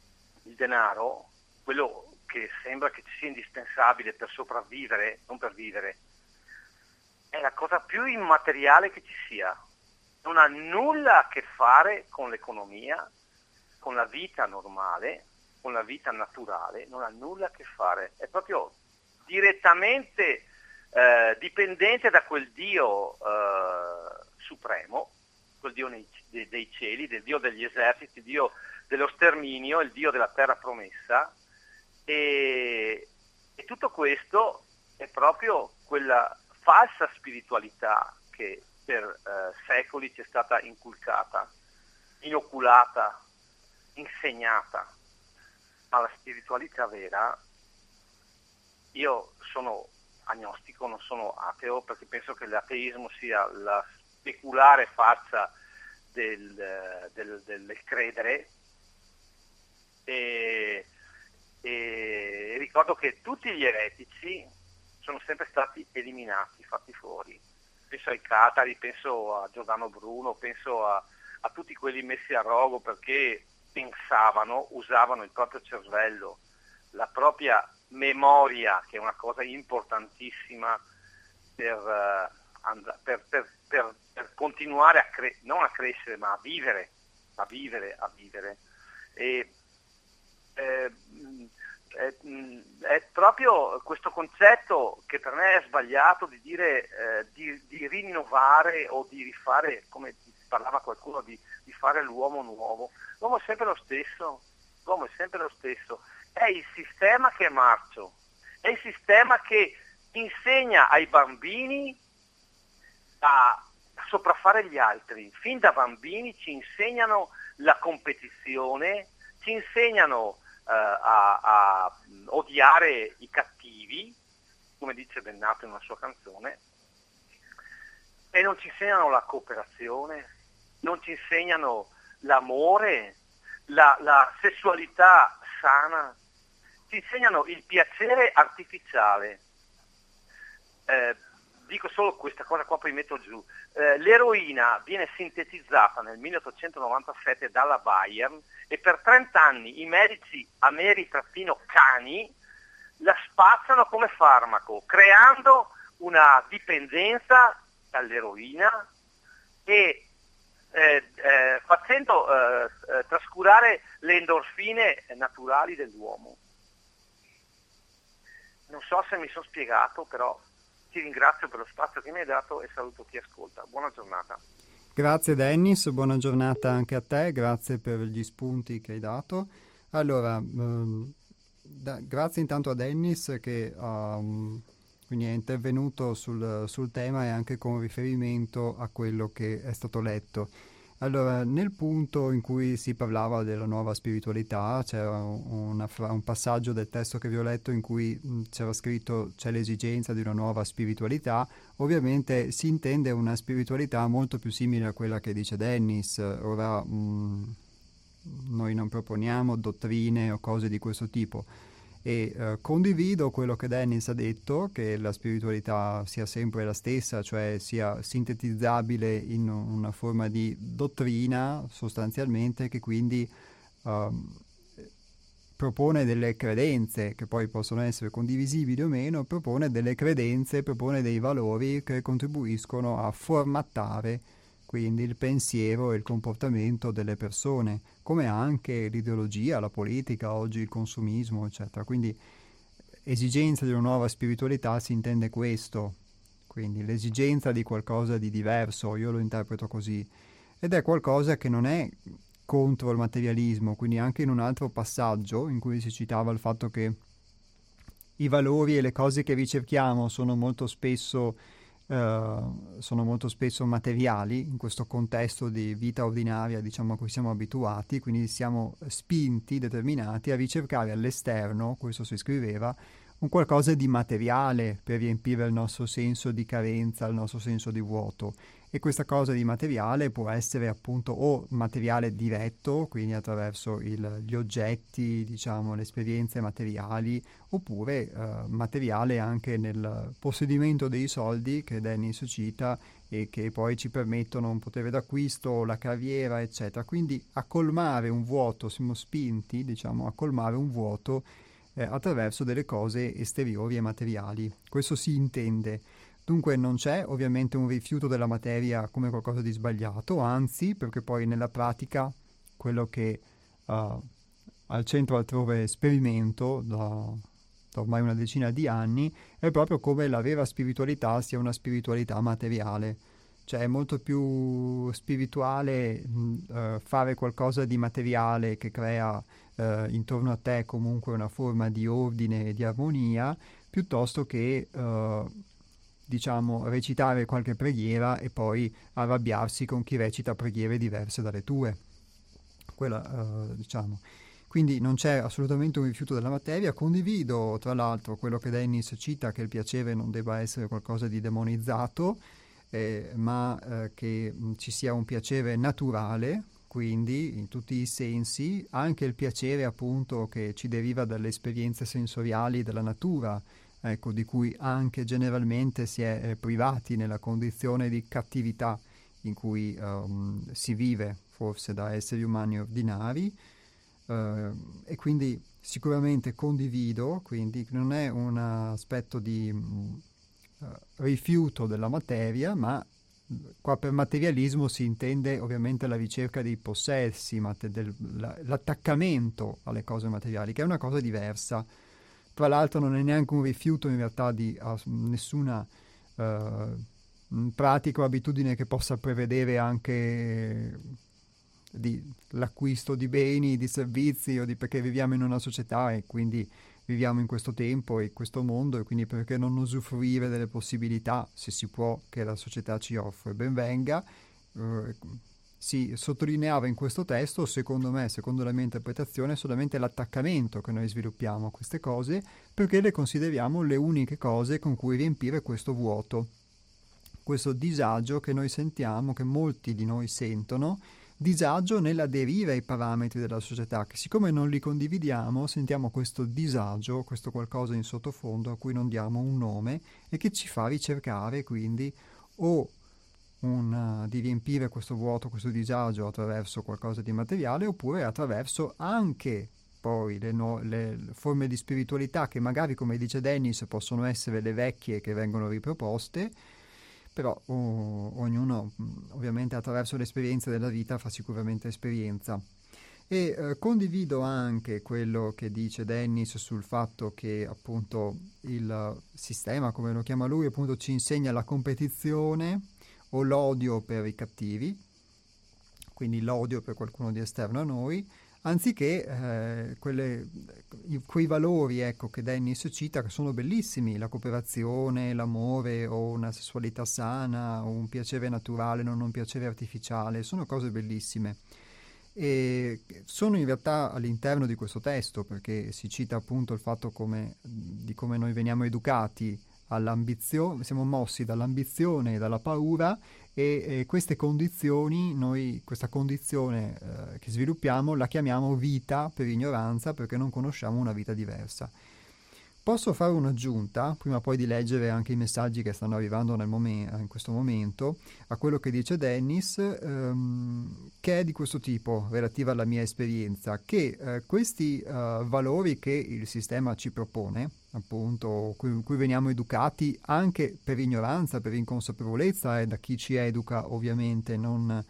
quello che sembra che ci sia indispensabile per sopravvivere, non per vivere, è la cosa più immateriale che ci sia. Non ha nulla a che fare con l'economia, con la vita normale, con la vita naturale, non ha nulla a che fare. È proprio direttamente dipendente da quel Dio supremo, quel Dio dei cieli, del Dio degli eserciti, il Dio dello sterminio, il Dio della terra promessa, e tutto questo è proprio quella falsa spiritualità che per secoli ci è stata inculcata, inoculata, insegnata. Ma la spiritualità vera, io sono agnostico, non sono ateo, perché penso che l'ateismo sia la speculare faccia del credere, e ricordo che tutti gli eretici sono sempre stati eliminati, fatti fuori. Penso ai Catari, penso a Giordano Bruno, penso a tutti quelli messi a rogo perché usavano il proprio cervello, la propria memoria, che è una cosa importantissima per continuare non a crescere, ma a vivere. È proprio questo concetto che per me è sbagliato, di dire di rinnovare o di rifare, come parlava qualcuno, di fare l'uomo nuovo. L'uomo è sempre lo stesso, è il sistema che è marcio, è il sistema che insegna ai bambini a sopraffare gli altri. Fin da bambini ci insegnano la competizione, ci insegnano a odiare i cattivi, come dice Bennato in una sua canzone, e non ci insegnano la cooperazione, non ci insegnano l'amore, la sessualità sana, ci insegnano il piacere artificiale. Dico solo questa cosa qua, poi metto giù. L'eroina viene sintetizzata nel 1897 dalla Bayer, e per 30 anni i medici ameri-cani la spazzano come farmaco, creando una dipendenza dall'eroina e facendo trascurare le endorfine naturali dell'uomo. Non so se mi sono spiegato, però ti ringrazio per lo spazio che mi hai dato e saluto chi ascolta. Buona giornata. Grazie Dennis, buona giornata anche a te, grazie per gli spunti che hai dato. Allora, grazie intanto a Dennis che quindi è intervenuto sul tema e anche con riferimento a quello che è stato letto. Allora, nel punto in cui si parlava della nuova spiritualità, c'era un passaggio del testo che vi ho letto in cui c'era scritto c'è l'esigenza di una nuova spiritualità. Ovviamente si intende una spiritualità molto più simile a quella che dice Dennis. Ora noi non proponiamo dottrine o cose di questo tipo. E condivido quello che Dennis ha detto, che la spiritualità sia sempre la stessa, cioè sia sintetizzabile in una forma di dottrina sostanzialmente, che quindi propone delle credenze che poi possono essere condivisibili o meno, propone delle credenze, propone dei valori che contribuiscono a formattare quindi il pensiero e il comportamento delle persone, come anche l'ideologia, la politica, oggi il consumismo, eccetera. Quindi esigenza di una nuova spiritualità si intende questo, quindi l'esigenza di qualcosa di diverso, io lo interpreto così, ed è qualcosa che non è contro il materialismo, quindi anche in un altro passaggio in cui si citava il fatto che i valori e le cose che ricerchiamo sono molto spesso materiali in questo contesto di vita ordinaria, diciamo, a cui siamo abituati, quindi siamo spinti, determinati a ricercare all'esterno, questo si scriveva, un qualcosa di materiale per riempire il nostro senso di carenza, il nostro senso di vuoto. E questa cosa di materiale può essere appunto o materiale diretto, quindi attraverso gli oggetti, diciamo, le esperienze materiali, oppure materiale anche nel possedimento dei soldi che Dennis cita e che poi ci permettono un potere d'acquisto, la carriera, eccetera. Quindi a colmare un vuoto, siamo spinti, diciamo, a colmare un vuoto attraverso delle cose esteriori e materiali. Questo si intende. Dunque non c'è ovviamente un rifiuto della materia come qualcosa di sbagliato, anzi, perché poi nella pratica quello che al centro altrove sperimento da ormai una decina di anni è proprio come la vera spiritualità sia una spiritualità materiale. Cioè è molto più spirituale fare qualcosa di materiale che crea intorno a te comunque una forma di ordine e di armonia, piuttosto che diciamo recitare qualche preghiera e poi arrabbiarsi con chi recita preghiere diverse dalle tue. Diciamo. Quindi non c'è assolutamente un rifiuto della materia. Condivido tra l'altro quello che Dennis cita, che il piacere non debba essere qualcosa di demonizzato, ma che ci sia un piacere naturale, quindi in tutti i sensi, anche il piacere appunto che ci deriva dalle esperienze sensoriali della natura, ecco, di cui anche generalmente si è privati nella condizione di cattività in cui si vive forse da esseri umani ordinari, e quindi sicuramente condivido, quindi non è un aspetto di rifiuto della materia, ma qua per materialismo si intende ovviamente la ricerca dei possessi, l'attaccamento alle cose materiali, che è una cosa diversa. Tra l'altro non è neanche un rifiuto in realtà di nessuna pratica o abitudine che possa prevedere anche l'acquisto di beni, di servizi, perché viviamo in una società e quindi viviamo in questo tempo e questo mondo, e quindi perché non usufruire delle possibilità, se si può, che la società ci offre. Ben venga. Si sottolineava in questo testo, secondo me, secondo la mia interpretazione, solamente l'attaccamento che noi sviluppiamo a queste cose, perché le consideriamo le uniche cose con cui riempire questo vuoto, questo disagio che noi sentiamo, che molti di noi sentono, disagio nell'aderire ai parametri della società, che siccome non li condividiamo sentiamo questo disagio, questo qualcosa in sottofondo a cui non diamo un nome e che ci fa ricercare quindi o di riempire questo vuoto, questo disagio attraverso qualcosa di materiale, oppure attraverso anche poi le forme di spiritualità che magari, come dice Dennis, possono essere le vecchie che vengono riproposte, però ognuno ovviamente attraverso l'esperienza della vita fa sicuramente esperienza. E condivido anche quello che dice Dennis sul fatto che appunto il sistema, come lo chiama lui, appunto ci insegna la competizione o l'odio per i cattivi, quindi l'odio per qualcuno di esterno a noi, anziché quei valori, ecco, che Dennis cita, che sono bellissimi: la cooperazione, l'amore, o una sessualità sana, o un piacere naturale, non un piacere artificiale, sono cose bellissime. E sono in realtà all'interno di questo testo, perché si cita appunto il fatto di come noi veniamo educati all'ambizione, siamo mossi dall'ambizione e dalla paura, e queste condizioni, questa condizione che sviluppiamo la chiamiamo vita per ignoranza, perché non conosciamo una vita diversa. Posso fare un'aggiunta, prima poi di leggere anche i messaggi che stanno arrivando in questo momento, a quello che dice Dennis, che è di questo tipo, relativa alla mia esperienza, che questi valori che il sistema ci propone, appunto, cui veniamo educati anche per ignoranza, per inconsapevolezza, e da chi ci educa ovviamente non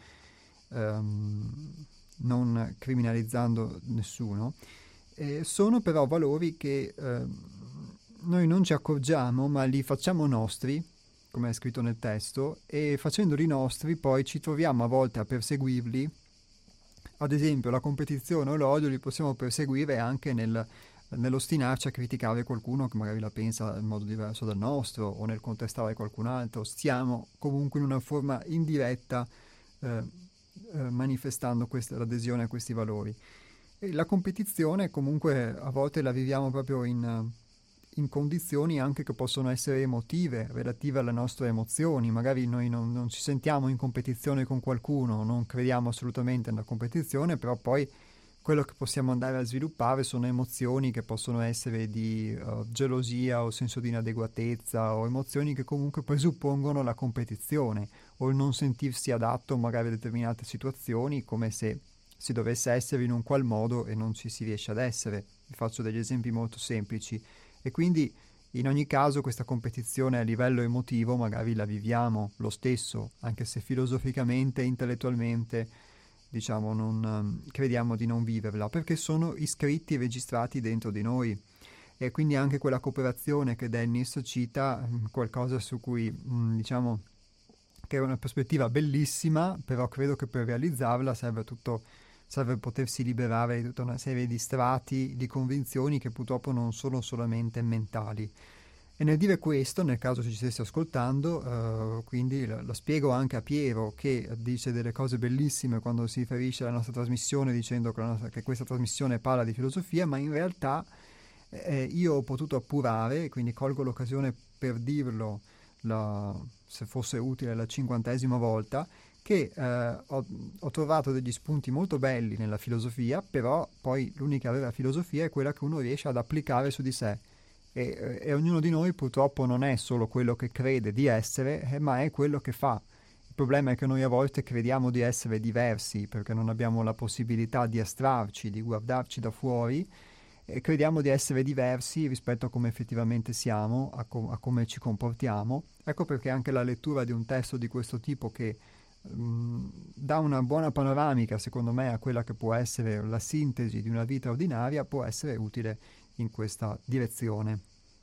criminalizzando nessuno, sono però valori che noi non ci accorgiamo, ma li facciamo nostri, come è scritto nel testo, e facendoli nostri poi ci troviamo a volte a perseguirli. Ad esempio la competizione o l'odio li possiamo perseguire anche nell'ostinarci a criticare qualcuno che magari la pensa in modo diverso dal nostro, o nel contestare qualcun altro. Stiamo comunque in una forma indiretta manifestando l'adesione a questi valori. E la competizione comunque a volte la viviamo proprio in condizioni anche che possono essere emotive, relative alle nostre emozioni. Magari noi non ci sentiamo in competizione con qualcuno, non crediamo assolutamente nella competizione, però poi quello che possiamo andare a sviluppare sono emozioni che possono essere di gelosia o senso di inadeguatezza, o emozioni che comunque presuppongono la competizione o il non sentirsi adatto magari a determinate situazioni, come se si dovesse essere in un qual modo e non ci si riesce ad essere. Vi faccio degli esempi molto semplici. E quindi in ogni caso questa competizione a livello emotivo magari la viviamo lo stesso, anche se filosoficamente, intellettualmente, diciamo, crediamo di non viverla, perché sono iscritti e registrati dentro di noi. E quindi anche quella cooperazione che Dennis cita, qualcosa su cui, diciamo, che è una prospettiva bellissima, però credo che per realizzarla serve potersi liberare di tutta una serie di strati, di convinzioni che purtroppo non sono solamente mentali. E nel dire questo, nel caso ci stesse ascoltando, quindi lo spiego anche a Piero, che dice delle cose bellissime quando si riferisce alla nostra trasmissione, dicendo che questa trasmissione parla di filosofia, ma in realtà io ho potuto appurare, quindi colgo l'occasione per dirlo, se fosse utile la 50ª volta, che ho trovato degli spunti molto belli nella filosofia, però poi l'unica vera filosofia è quella che uno riesce ad applicare su di sé, e ognuno di noi purtroppo non è solo quello che crede di essere, ma è quello che fa. Il problema è che noi a volte crediamo di essere diversi perché non abbiamo la possibilità di astrarci, di guardarci da fuori, e crediamo di essere diversi rispetto a come effettivamente siamo, a come ci comportiamo. Ecco perché anche la lettura di un testo di questo tipo, che dà una buona panoramica, secondo me, a quella che può essere la sintesi di una vita ordinaria, può essere utile in questa direzione.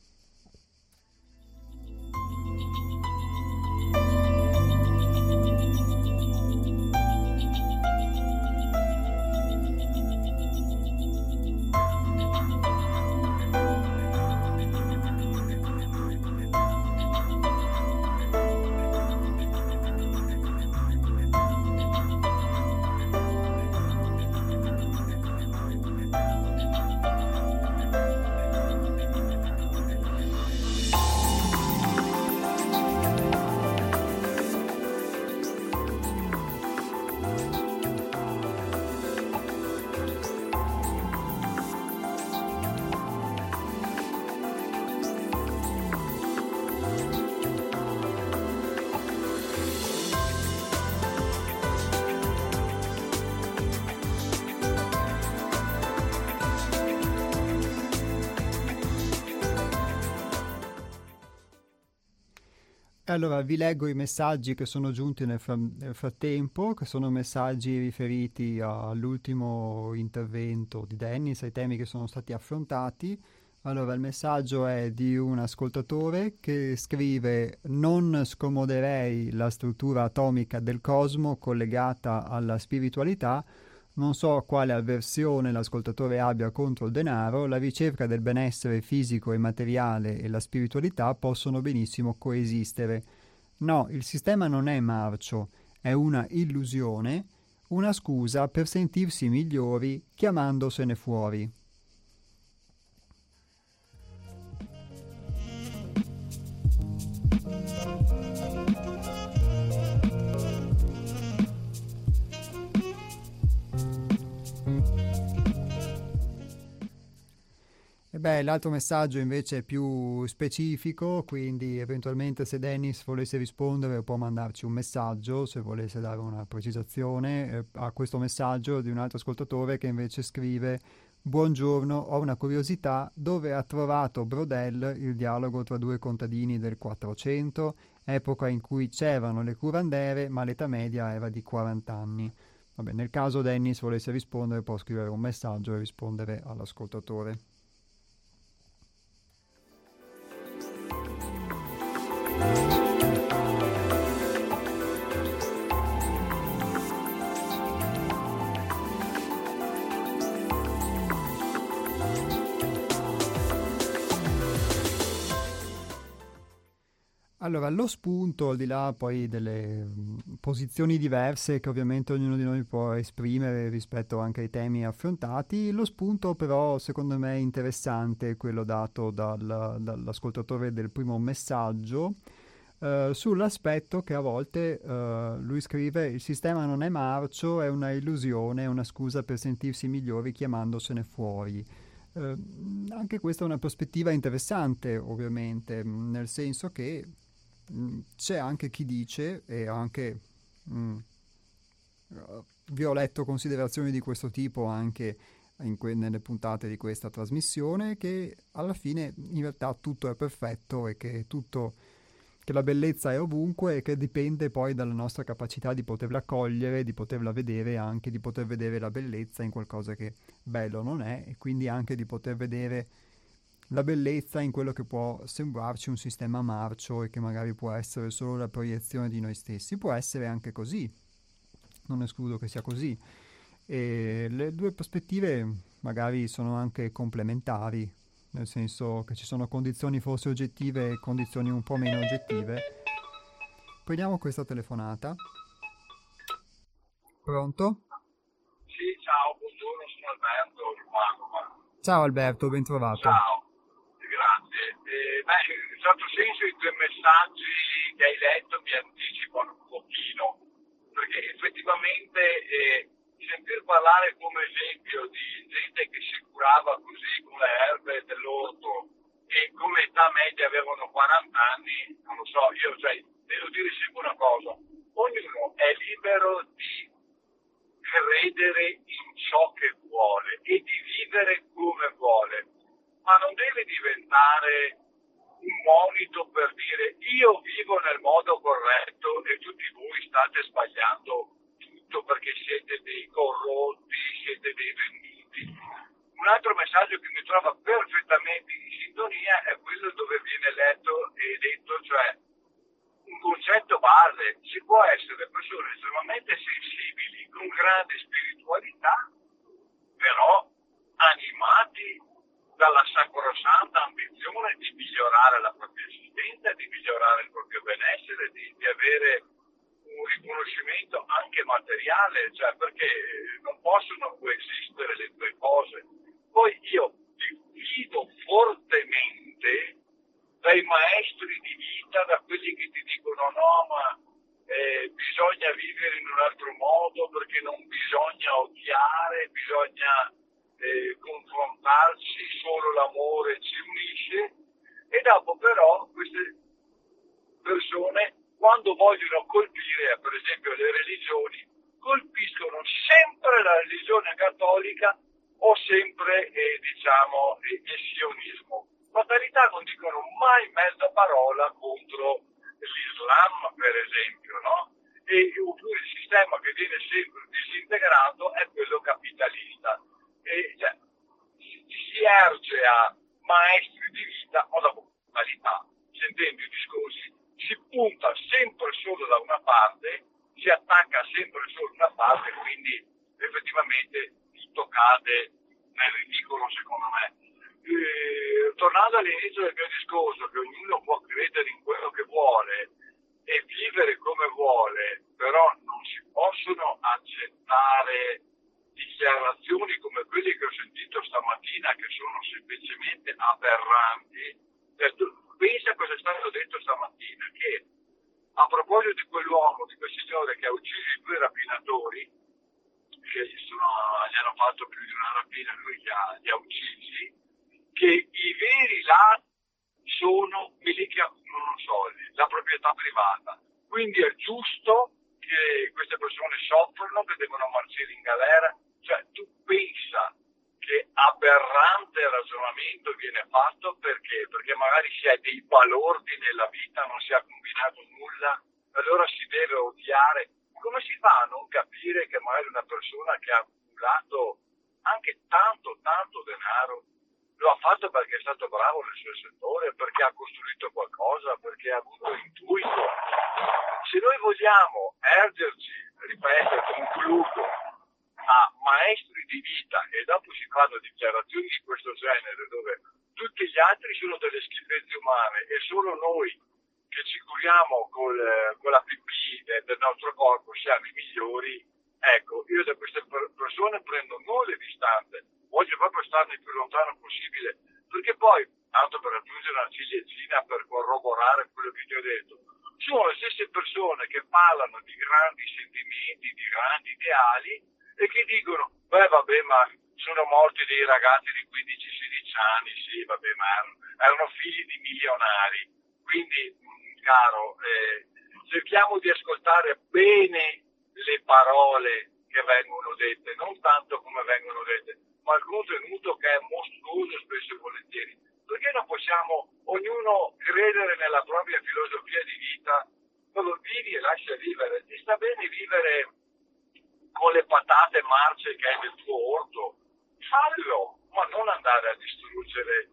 Allora, vi leggo i messaggi che sono giunti nel frattempo, che sono messaggi riferiti all'ultimo intervento di Dennis, ai temi che sono stati affrontati. Allora, il messaggio è di un ascoltatore che scrive: non scomoderei la struttura atomica del cosmo collegata alla spiritualità. Non so quale avversione l'ascoltatore abbia contro il denaro, la ricerca del benessere fisico e materiale e la spiritualità possono benissimo coesistere. No, il sistema non è marcio, è una illusione, una scusa per sentirsi migliori chiamandosene fuori. Beh, l'altro messaggio invece è più specifico, quindi eventualmente se Dennis volesse rispondere può mandarci un messaggio, se volesse dare una precisazione a questo messaggio di un altro ascoltatore che invece scrive: Buongiorno, ho una curiosità, dove ha trovato Brodel il dialogo tra due contadini del 400, epoca in cui c'erano le curandere ma l'età media era di 40 anni. Vabbè, nel caso Dennis volesse rispondere può scrivere un messaggio e rispondere all'ascoltatore. Allora, lo spunto, al di là poi delle posizioni diverse che ovviamente ognuno di noi può esprimere rispetto anche ai temi affrontati, lo spunto però secondo me è interessante, quello dato dall'ascoltatore del primo messaggio, sull'aspetto che a volte lui scrive: il sistema non è marcio, è una illusione, è una scusa per sentirsi migliori chiamandosene fuori. Anche questa è una prospettiva interessante, ovviamente, nel senso che c'è anche chi dice, e anche vi ho letto considerazioni di questo tipo anche nelle puntate di questa trasmissione, che alla fine in realtà tutto è perfetto e che la bellezza è ovunque e che dipende poi dalla nostra capacità di poterla cogliere, di poterla vedere e anche di poter vedere la bellezza in qualcosa che bello non è, e quindi anche di poter vedere la bellezza in quello che può sembrarci un sistema marcio e che magari può essere solo la proiezione di noi stessi. Può essere anche così, non escludo che sia così. E le due prospettive magari sono anche complementari, nel senso che ci sono condizioni forse oggettive e condizioni un po' meno oggettive. Prendiamo questa telefonata. Pronto? Sì, ciao, buongiorno, sono Alberto di Padova. Ciao Alberto, ben trovato. Ciao, grazie. In un certo senso i tuoi messaggi che hai letto mi anticipano un pochino, perché effettivamente sentir parlare come esempio di gente che si curava così con le erbe dell'orto e come età media avevano 40 anni, non lo so, io devo dire sempre una cosa: ognuno è libero di credere in ciò che vuole e di vivere come vuole, ma non deve diventare un monito per dire io vivo nel modo corretto e tutti voi state sbagliando tutto perché siete dei corrotti, siete dei venduti. Un altro messaggio che mi trova perfettamente in sintonia è quello dove viene letto e detto, cioè un concetto base: si può essere persone estremamente sensibili, con grande spiritualità, però animati dalla sacrosanta ambizione di migliorare la propria esistenza, di migliorare il proprio benessere, di avere un riconoscimento anche materiale, cioè perché non possono coesistere le due cose. Poi io diffido fortemente dai maestri di vita, da quelli che ti dicono no, ma bisogna vivere in un altro modo perché non bisogna odiare, bisogna confrontarci, solo l'amore ci unisce. E dopo però queste persone, quando vogliono colpire per esempio le religioni, colpiscono sempre la religione cattolica o sempre il sionismo. Fatalità non dicono mai mezza parola contro l'Islam, per esempio, no? Oppure il sistema che viene sempre disintegrato è quello capitalista. Si erge a maestri di vita o da fatalità, sentendo i discorsi, si punta sempre solo da una parte, si attacca sempre solo una parte, quindi effettivamente tutto cade nel ridicolo, secondo me. Tornando all'inizio del mio discorso, che ognuno può credere in quello che vuole e vivere come vuole, però non si possono accettare dichiarazioni come quelle che ho sentito stamattina, che sono semplicemente aberranti. Pensa cosa è stato detto stamattina, che a proposito di quell'uomo, di quel signore che ha ucciso i due rapinatori, che gli hanno fatto più di una rapina, lui li ha uccisi, che i veri ladri sono quelli che accumulano soldi, la proprietà privata. Quindi è giusto che queste persone soffrono, che devono marcire in galera. Cioè, tu pensa che aberrante ragionamento viene fatto perché magari si è dei balordi nella vita, non si è combinato nulla, allora si deve odiare. Come si fa a non capire che magari una persona che ha accumulato anche tanto denaro lo ha fatto perché è stato bravo nel suo settore, perché ha costruito qualcosa, perché ha avuto intuito? Se noi vogliamo ergerci, ripeto, concludo, a maestri di vita e dopo si fanno dichiarazioni di questo genere dove tutti gli altri sono delle schifezze umane e solo noi che ci curiamo con la pipì del nostro corpo siamo i migliori, ecco, io da queste persone prendo non le distanze, voglio proprio starne il più lontano possibile, perché poi, tanto per aggiungere una ciliegina per corroborare quello che ti ho detto, sono le stesse persone che parlano di grandi sentimenti, di grandi ideali e che dicono, beh vabbè, ma sono morti dei ragazzi di 15-16 anni, sì vabbè, ma erano figli di milionari. Quindi, caro, cerchiamo di ascoltare bene le parole che vengono dette, non tanto come vengono dette, ma il contenuto che è mostruoso spesso e volentieri. Perché non possiamo ognuno credere nella propria filosofia di vita, quello vivi e lascia vivere, ti sta bene vivere con le patate marce che hai nel tuo orto, fallo, ma non andare a distruggere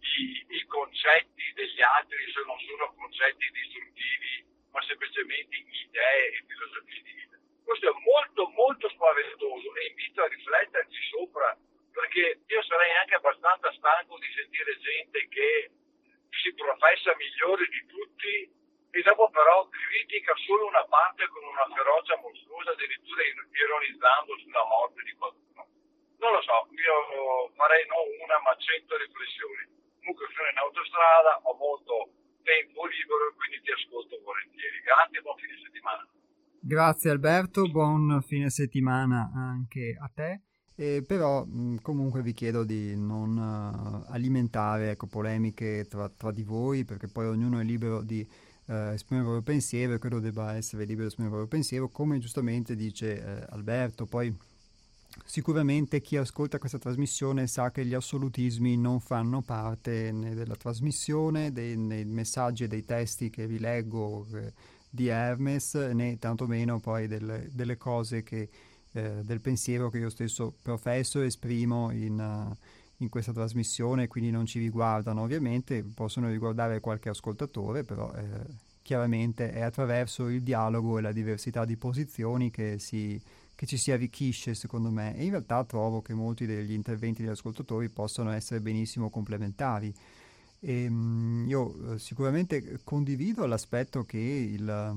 i concetti degli altri se non sono concetti distruttivi, ma semplicemente idee e filosofie di vita. Questo è molto molto spaventoso e invito a rifletterci sopra, perché io sarei anche abbastanza stanco di sentire gente che si professa migliore di tutti e dopo però critica solo una parte con una ferocia mostruosa, addirittura ironizzando sulla morte di qualcuno. Non lo so, io farei non una ma 100 riflessioni. Comunque sono in autostrada, ho molto tempo libero e quindi ti ascolto volentieri. Grazie, buon fine settimana. Grazie Alberto, buon fine settimana anche a te. Però comunque vi chiedo di non alimentare polemiche tra di voi, perché poi ognuno è libero di esprimere il proprio pensiero e credo debba essere libero di esprimere il proprio pensiero, come giustamente dice Alberto. Poi sicuramente chi ascolta questa trasmissione sa che gli assolutismi non fanno parte né della trasmissione, nei messaggi e dei testi che vi leggo di Hermes, né tantomeno poi delle cose che del pensiero che io stesso professo e esprimo in questa trasmissione, quindi non ci riguardano. Ovviamente possono riguardare qualche ascoltatore, però chiaramente è attraverso il dialogo e la diversità di posizioni che ci si arricchisce, secondo me, e in realtà trovo che molti degli interventi degli ascoltatori possano essere benissimo complementari. Io sicuramente condivido l'aspetto che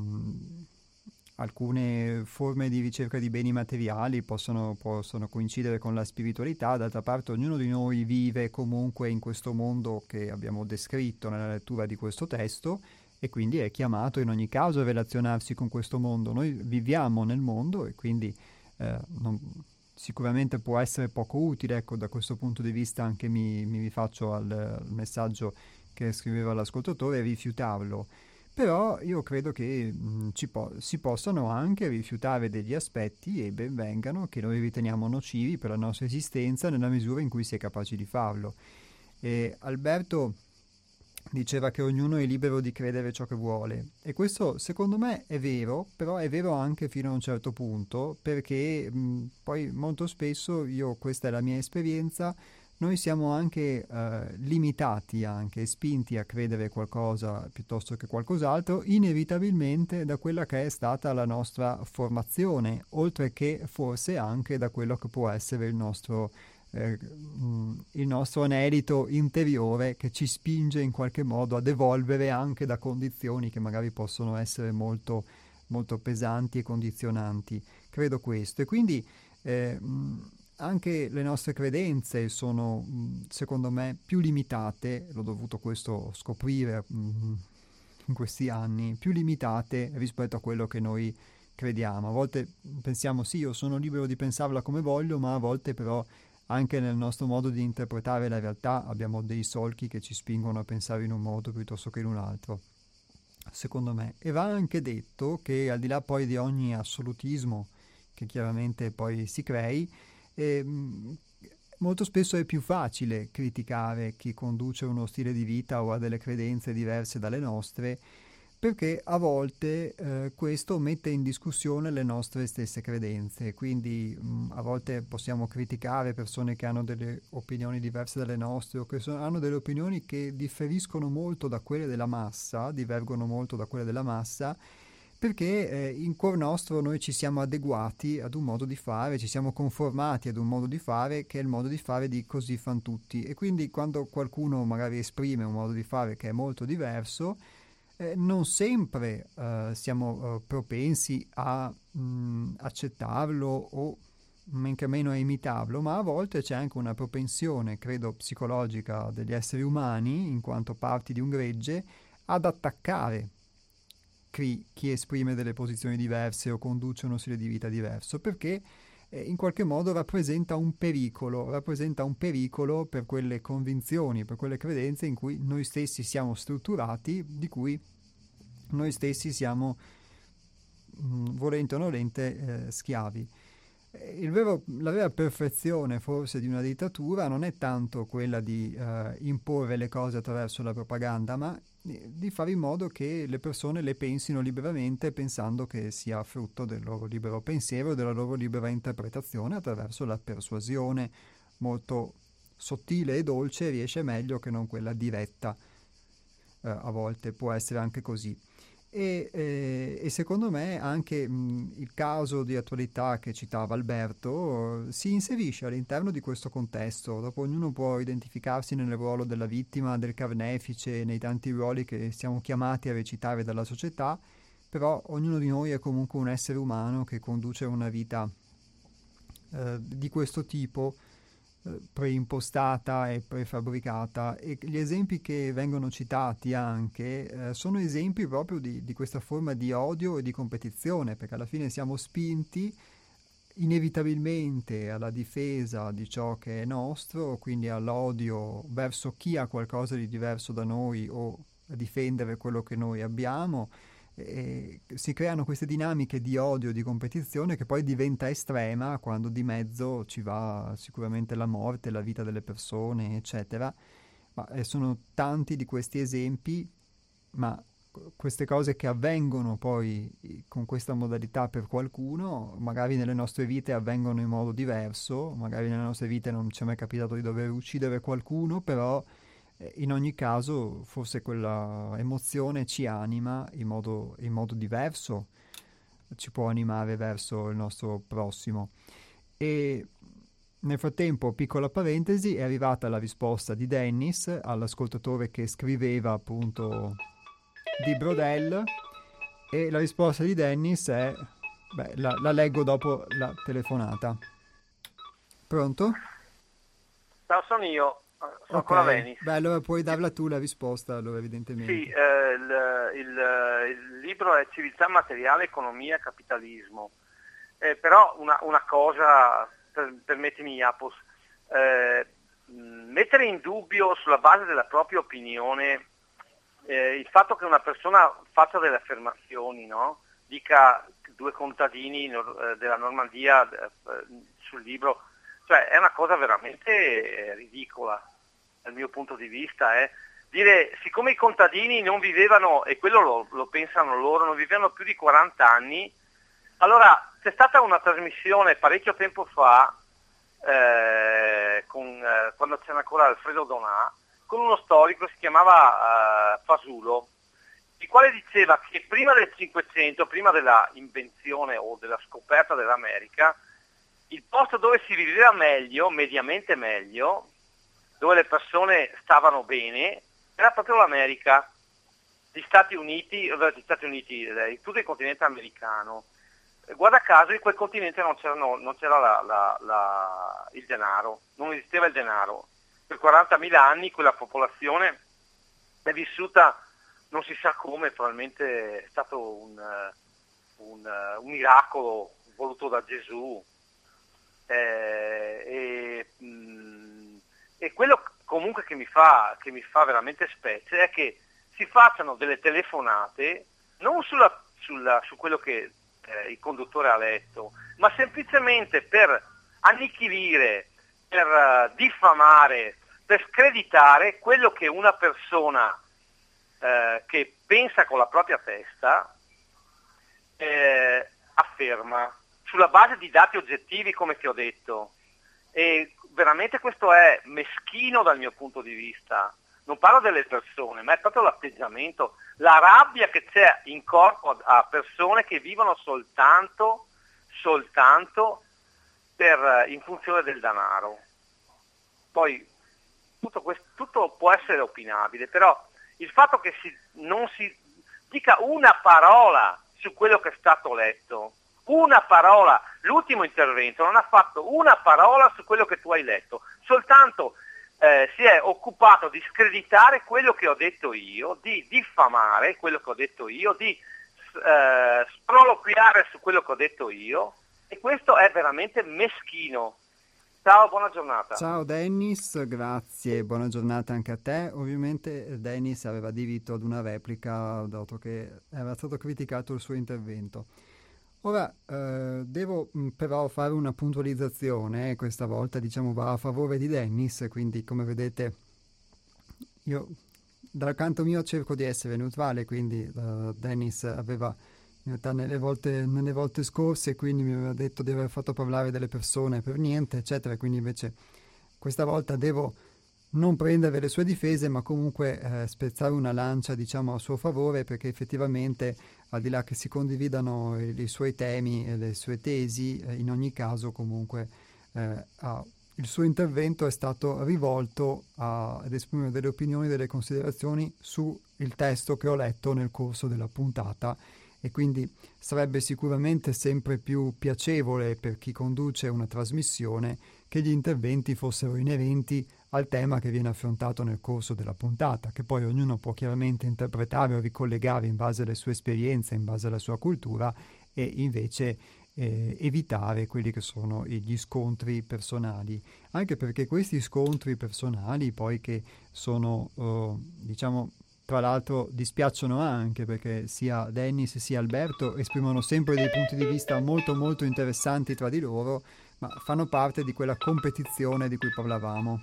alcune forme di ricerca di beni materiali possono coincidere con la spiritualità. D'altra parte ognuno di noi vive comunque in questo mondo che abbiamo descritto nella lettura di questo testo e quindi è chiamato in ogni caso a relazionarsi con questo mondo. Noi viviamo nel mondo e quindi sicuramente può essere poco utile, ecco, da questo punto di vista anche mi rifaccio al messaggio che scriveva l'ascoltatore, rifiutarlo. Però io credo che si possano anche rifiutare degli aspetti e ben vengano che noi riteniamo nocivi per la nostra esistenza nella misura in cui si è capaci di farlo. Alberto diceva che ognuno è libero di credere ciò che vuole e questo secondo me è vero, però è vero anche fino a un certo punto, perché poi molto spesso, questa è la mia esperienza, noi siamo anche limitati, anche spinti a credere qualcosa piuttosto che qualcos'altro, inevitabilmente da quella che è stata la nostra formazione, oltre che forse anche da quello che può essere il nostro anelito interiore che ci spinge in qualche modo ad evolvere anche da condizioni che magari possono essere molto, molto pesanti e condizionanti. Credo questo. E quindi anche le nostre credenze sono, secondo me, più limitate, l'ho dovuto questo scoprire in questi anni, più limitate rispetto a quello che noi crediamo. A volte pensiamo sì, io sono libero di pensarla come voglio, ma a volte però anche nel nostro modo di interpretare la realtà abbiamo dei solchi che ci spingono a pensare in un modo piuttosto che in un altro, secondo me. E va anche detto che al di là poi di ogni assolutismo che chiaramente poi si crei, molto spesso è più facile criticare chi conduce uno stile di vita o ha delle credenze diverse dalle nostre, perché a volte questo mette in discussione le nostre stesse credenze, quindi a volte possiamo criticare persone che hanno delle opinioni diverse dalle nostre o che hanno delle opinioni che differiscono molto da quelle della massa, divergono molto da quelle della massa, perché in cuor nostro noi ci siamo adeguati ad un modo di fare, ci siamo conformati ad un modo di fare che è il modo di fare di così fan tutti, e quindi quando qualcuno magari esprime un modo di fare che è molto diverso, non sempre siamo propensi a accettarlo o men che meno a imitarlo, ma a volte c'è anche una propensione, credo, psicologica degli esseri umani, in quanto parti di un gregge, ad attaccare chi esprime delle posizioni diverse o conduce uno stile di vita diverso, perché in qualche modo rappresenta un pericolo per quelle convinzioni, per quelle credenze in cui noi stessi siamo strutturati, di cui noi stessi siamo, volente o nolente, schiavi. La vera perfezione forse di una dittatura non è tanto quella di imporre le cose attraverso la propaganda, ma di fare in modo che le persone le pensino liberamente, pensando che sia frutto del loro libero pensiero, della loro libera interpretazione attraverso la persuasione molto sottile e dolce, riesce meglio che non quella diretta. A volte può essere anche così. E secondo me anche il caso di attualità che citava Alberto si inserisce all'interno di questo contesto. Dopo ognuno può identificarsi nel ruolo della vittima, del carnefice, nei tanti ruoli che siamo chiamati a recitare dalla società, però ognuno di noi è comunque un essere umano che conduce una vita di questo tipo, preimpostata e prefabbricata, e gli esempi che vengono citati anche sono esempi proprio di questa forma di odio e di competizione, perché alla fine siamo spinti inevitabilmente alla difesa di ciò che è nostro, quindi all'odio verso chi ha qualcosa di diverso da noi o a difendere quello che noi abbiamo. E si creano queste dinamiche di odio e di competizione che poi diventa estrema quando di mezzo ci va sicuramente la morte, la vita delle persone, eccetera. Ma sono tanti di questi esempi, ma queste cose che avvengono poi con questa modalità per qualcuno, magari nelle nostre vite avvengono in modo diverso, magari nelle nostre vite non ci è mai capitato di dover uccidere qualcuno, però in ogni caso forse quella emozione ci anima in modo diverso, ci può animare verso il nostro prossimo. E nel frattempo, piccola parentesi, è arrivata la risposta di Dennis all'ascoltatore che scriveva appunto di Brodel, e la risposta di Dennis è, la leggo dopo la telefonata. Pronto? Ciao, sono io. Sono Ok, ancora Dennis. allora puoi darla tu la risposta, allora, evidentemente. Sì, il libro è Civiltà materiale, economia e capitalismo. Però una cosa, permettimi Iapos, mettere in dubbio sulla base della propria opinione il fatto che una persona faccia delle affermazioni, no? Dica due contadini della Normandia sul libro, cioè è una cosa veramente ridicola dal mio punto di vista. Dire, siccome i contadini non vivevano, e quello lo pensano loro, non vivevano più di 40 anni, allora c'è stata una trasmissione parecchio tempo fa, quando c'era ancora Alfredo Donà, con uno storico, si chiamava Fasulo, il quale diceva che prima del 500, prima della invenzione o della scoperta dell'America, il posto dove si viveva meglio, mediamente meglio, dove le persone stavano bene, era proprio l'America, gli Stati Uniti, tutto il continente americano. Guarda caso in quel continente non c'era il denaro, non esisteva il denaro. Per 40.000 anni quella popolazione è vissuta, non si sa come, probabilmente è stato un miracolo voluto da Gesù. e quello comunque che mi fa veramente specie è che si facciano delle telefonate non su quello che il conduttore ha letto, ma semplicemente per annichilire, per diffamare, per screditare quello che una persona che pensa con la propria testa afferma, sulla base di dati oggettivi, come ti ho detto. E veramente questo è meschino dal mio punto di vista. Non parlo delle persone, ma è proprio l'atteggiamento, la rabbia che c'è in corpo a persone che vivono soltanto in funzione del denaro. Poi tutto può essere opinabile, però il fatto che non si dica una parola su quello che è stato letto, una parola, l'ultimo intervento non ha fatto una parola su quello che tu hai letto, soltanto si è occupato di screditare quello che ho detto io, di diffamare quello che ho detto io, di sproloquiare su quello che ho detto io, e questo è veramente meschino. Ciao, buona giornata. Ciao Dennis, grazie, buona giornata anche a te. Ovviamente Dennis aveva diritto ad una replica, dato che era stato criticato il suo intervento. Ora devo però fare una puntualizzazione, questa volta diciamo va a favore di Dennis, quindi come vedete io dal canto mio cerco di essere neutrale, quindi Dennis aveva in realtà nelle volte scorse quindi mi aveva detto di aver fatto parlare delle persone per niente eccetera, quindi invece questa volta devo non prendere le sue difese ma comunque spezzare una lancia diciamo a suo favore, perché effettivamente al di là che si condividano i suoi temi e le sue tesi, in ogni caso comunque il suo intervento è stato rivolto ad esprimere delle opinioni, delle considerazioni sul testo che ho letto nel corso della puntata, e quindi sarebbe sicuramente sempre più piacevole per chi conduce una trasmissione che gli interventi fossero inerenti al tema che viene affrontato nel corso della puntata, che poi ognuno può chiaramente interpretare o ricollegare in base alle sue esperienze, in base alla sua cultura, e invece evitare quelli che sono gli scontri personali, anche perché questi scontri personali poi che sono diciamo tra l'altro dispiacciono anche perché sia Dennis sia Alberto esprimono sempre dei punti di vista molto molto interessanti tra di loro, ma fanno parte di quella competizione di cui parlavamo.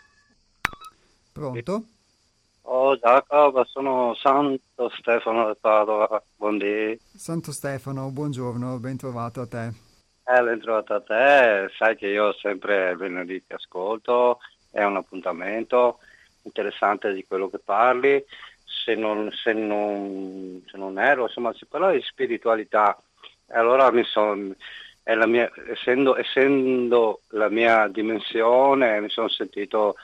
Pronto? Oh Giacomo, sono Santo Stefano da Padova, buondì. Santo Stefano, buongiorno, ben trovato a te. Ben trovato a te, sai che io sempre venerdì ti ascolto, è un appuntamento interessante di quello che parli, se non ero, insomma si parla di spiritualità, allora è la mia, essendo la mia dimensione, mi sono sentito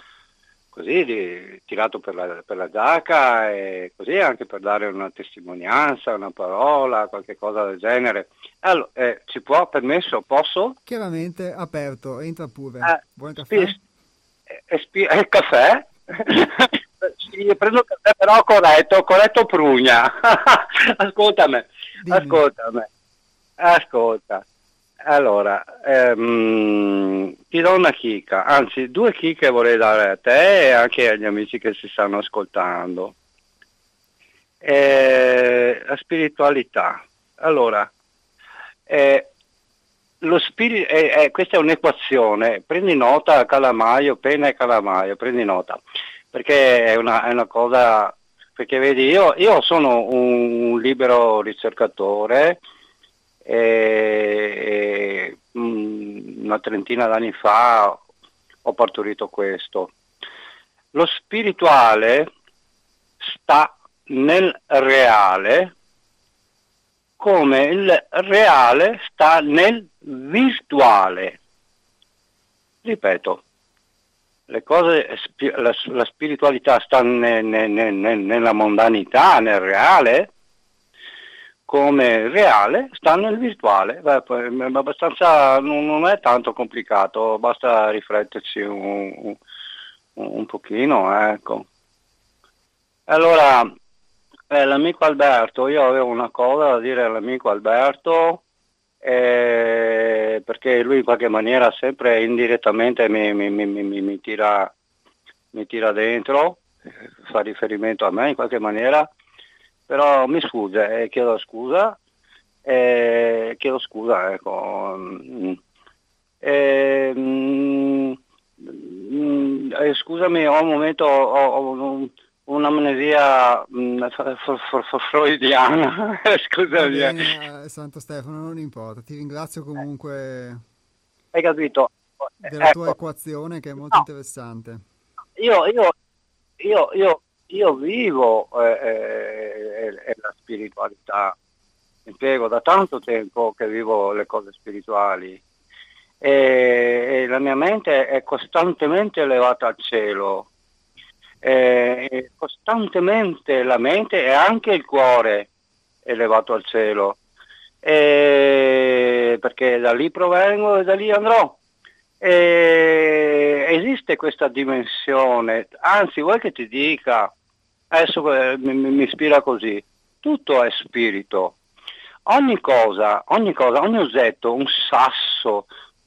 così tirato per la giacca, e così anche per dare una testimonianza, una parola, qualche cosa del genere. Allora, ci può, permesso, posso? Chiaramente aperto, entra pure. Buon caffè? Il caffè? Sì, prendo il caffè però corretto Prugna. Ascoltami. Ascolta. Allora, ti do una chicca, anzi 2 chicche vorrei dare a te e anche agli amici che si stanno ascoltando. La spiritualità. Allora, lo spirito, questa è un'equazione, prendi nota, calamaio, penna e calamaio, prendi nota, perché è una cosa, perché vedi, io sono un libero ricercatore. Una trentina d'anni fa ho partorito questo. Lo spirituale sta nel reale come il reale sta nel virtuale. Ripeto, le cose, la spiritualità sta nella mondanità, nel reale, come il reale sta nel virtuale. Abbastanza, non è tanto complicato, basta rifletterci un pochino, ecco. Allora, l'amico Alberto, io avevo una cosa da dire all'amico Alberto, perché lui in qualche maniera sempre indirettamente mi tira dentro, fa riferimento a me in qualche maniera, però mi sfugge e chiedo scusa, ecco. Scusami, ho un momento, ho un'amnesia freudiana, scusami. Va bene, Santo Stefano, non importa, ti ringrazio comunque Hai capito? della tua Ecco, equazione che è molto interessante. io, io, io vivo la spiritualità, impiego da tanto tempo che vivo le cose spirituali e la mia mente è costantemente elevata al cielo. Costantemente la mente e anche il cuore elevato al cielo, perché da lì provengo e da lì andrò. Esiste questa dimensione, anzi vuoi che ti dica, adesso mi ispira così, tutto è spirito, ogni cosa, ogni oggetto, un sasso,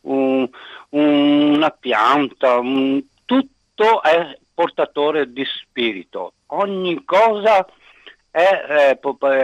una pianta, tutto è portatore di spirito, ogni cosa è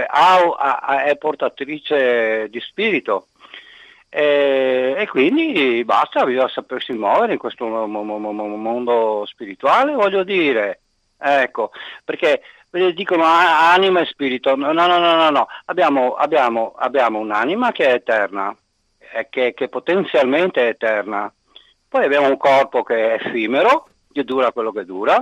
portatrice di spirito e quindi basta, bisogna sapersi muovere in questo mondo spirituale, voglio dire, ecco, perché dicono anima e spirito, no, abbiamo un'anima che è eterna, che potenzialmente è eterna, poi abbiamo un corpo che è effimero, che dura quello che dura,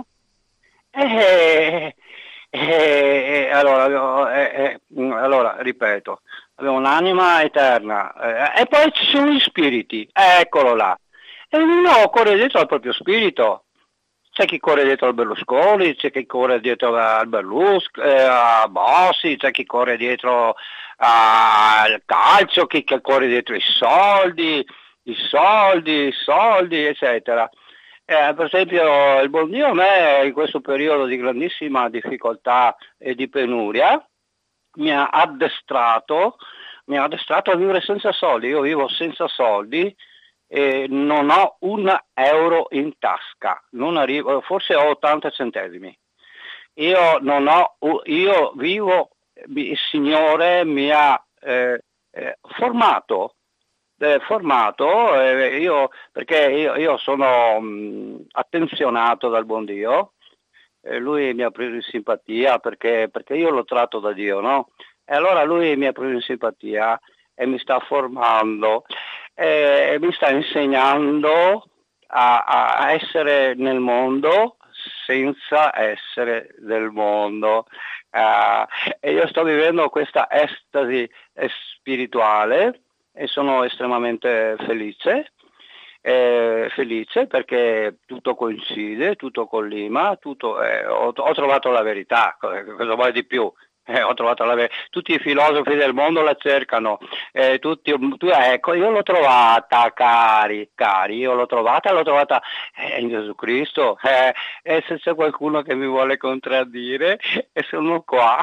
allora, ripeto, abbiamo un'anima eterna e poi ci sono gli spiriti, eccolo là, e ognuno corre dietro al proprio spirito. C'è chi corre dietro al Berlusconi, c'è chi corre dietro al a Bossi, c'è chi corre dietro al calcio, chi corre dietro i soldi, eccetera. Per esempio il buon Dio a me in questo periodo di grandissima difficoltà e di penuria mi ha addestrato a vivere senza soldi. Io vivo senza soldi e non ho un euro in tasca, non arrivo, forse ho 80 centesimi. Io vivo, il Signore mi ha formato, perché io sono attenzionato dal buon Dio, lui mi ha preso in simpatia perché io l'ho tratto da Dio, no? E allora lui mi ha preso in simpatia e mi sta formando, mi sta insegnando a essere nel mondo senza essere del mondo. E io sto vivendo questa estasi spirituale e sono estremamente felice perché tutto coincide, tutto collima, ho trovato la verità, cosa vuoi di più? Ho trovato tutti i filosofi del mondo la cercano, ecco, io l'ho trovata, cari, io l'ho trovata in Gesù Cristo, e se c'è qualcuno che mi vuole contraddire, sono qua.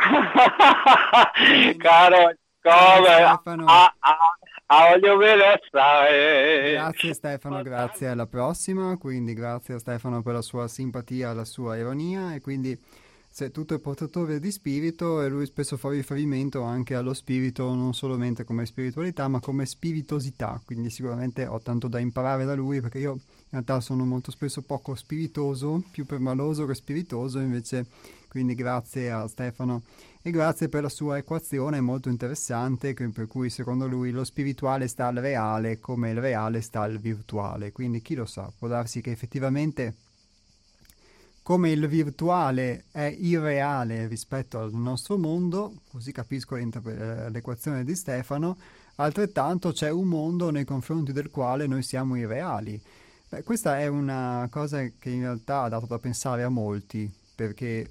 Caro, come? Voglio bene stare. Grazie Stefano, grazie, alla prossima. Quindi grazie a Stefano per la sua simpatia, la sua ironia, e quindi se tutto è portatore di spirito, e lui spesso fa riferimento anche allo spirito non solamente come spiritualità ma come spiritosità, quindi sicuramente ho tanto da imparare da lui, perché io in realtà sono molto spesso poco spiritoso, più permaloso che spiritoso, invece. Quindi grazie a Stefano e grazie per la sua equazione molto interessante, per cui secondo lui lo spirituale sta al reale come il reale sta al virtuale. Quindi chi lo sa, può darsi che effettivamente come il virtuale è irreale rispetto al nostro mondo, così capisco l'equazione di Stefano, altrettanto c'è un mondo nei confronti del quale noi siamo irreali. Beh, questa è una cosa che in realtà ha dato da pensare a molti, perché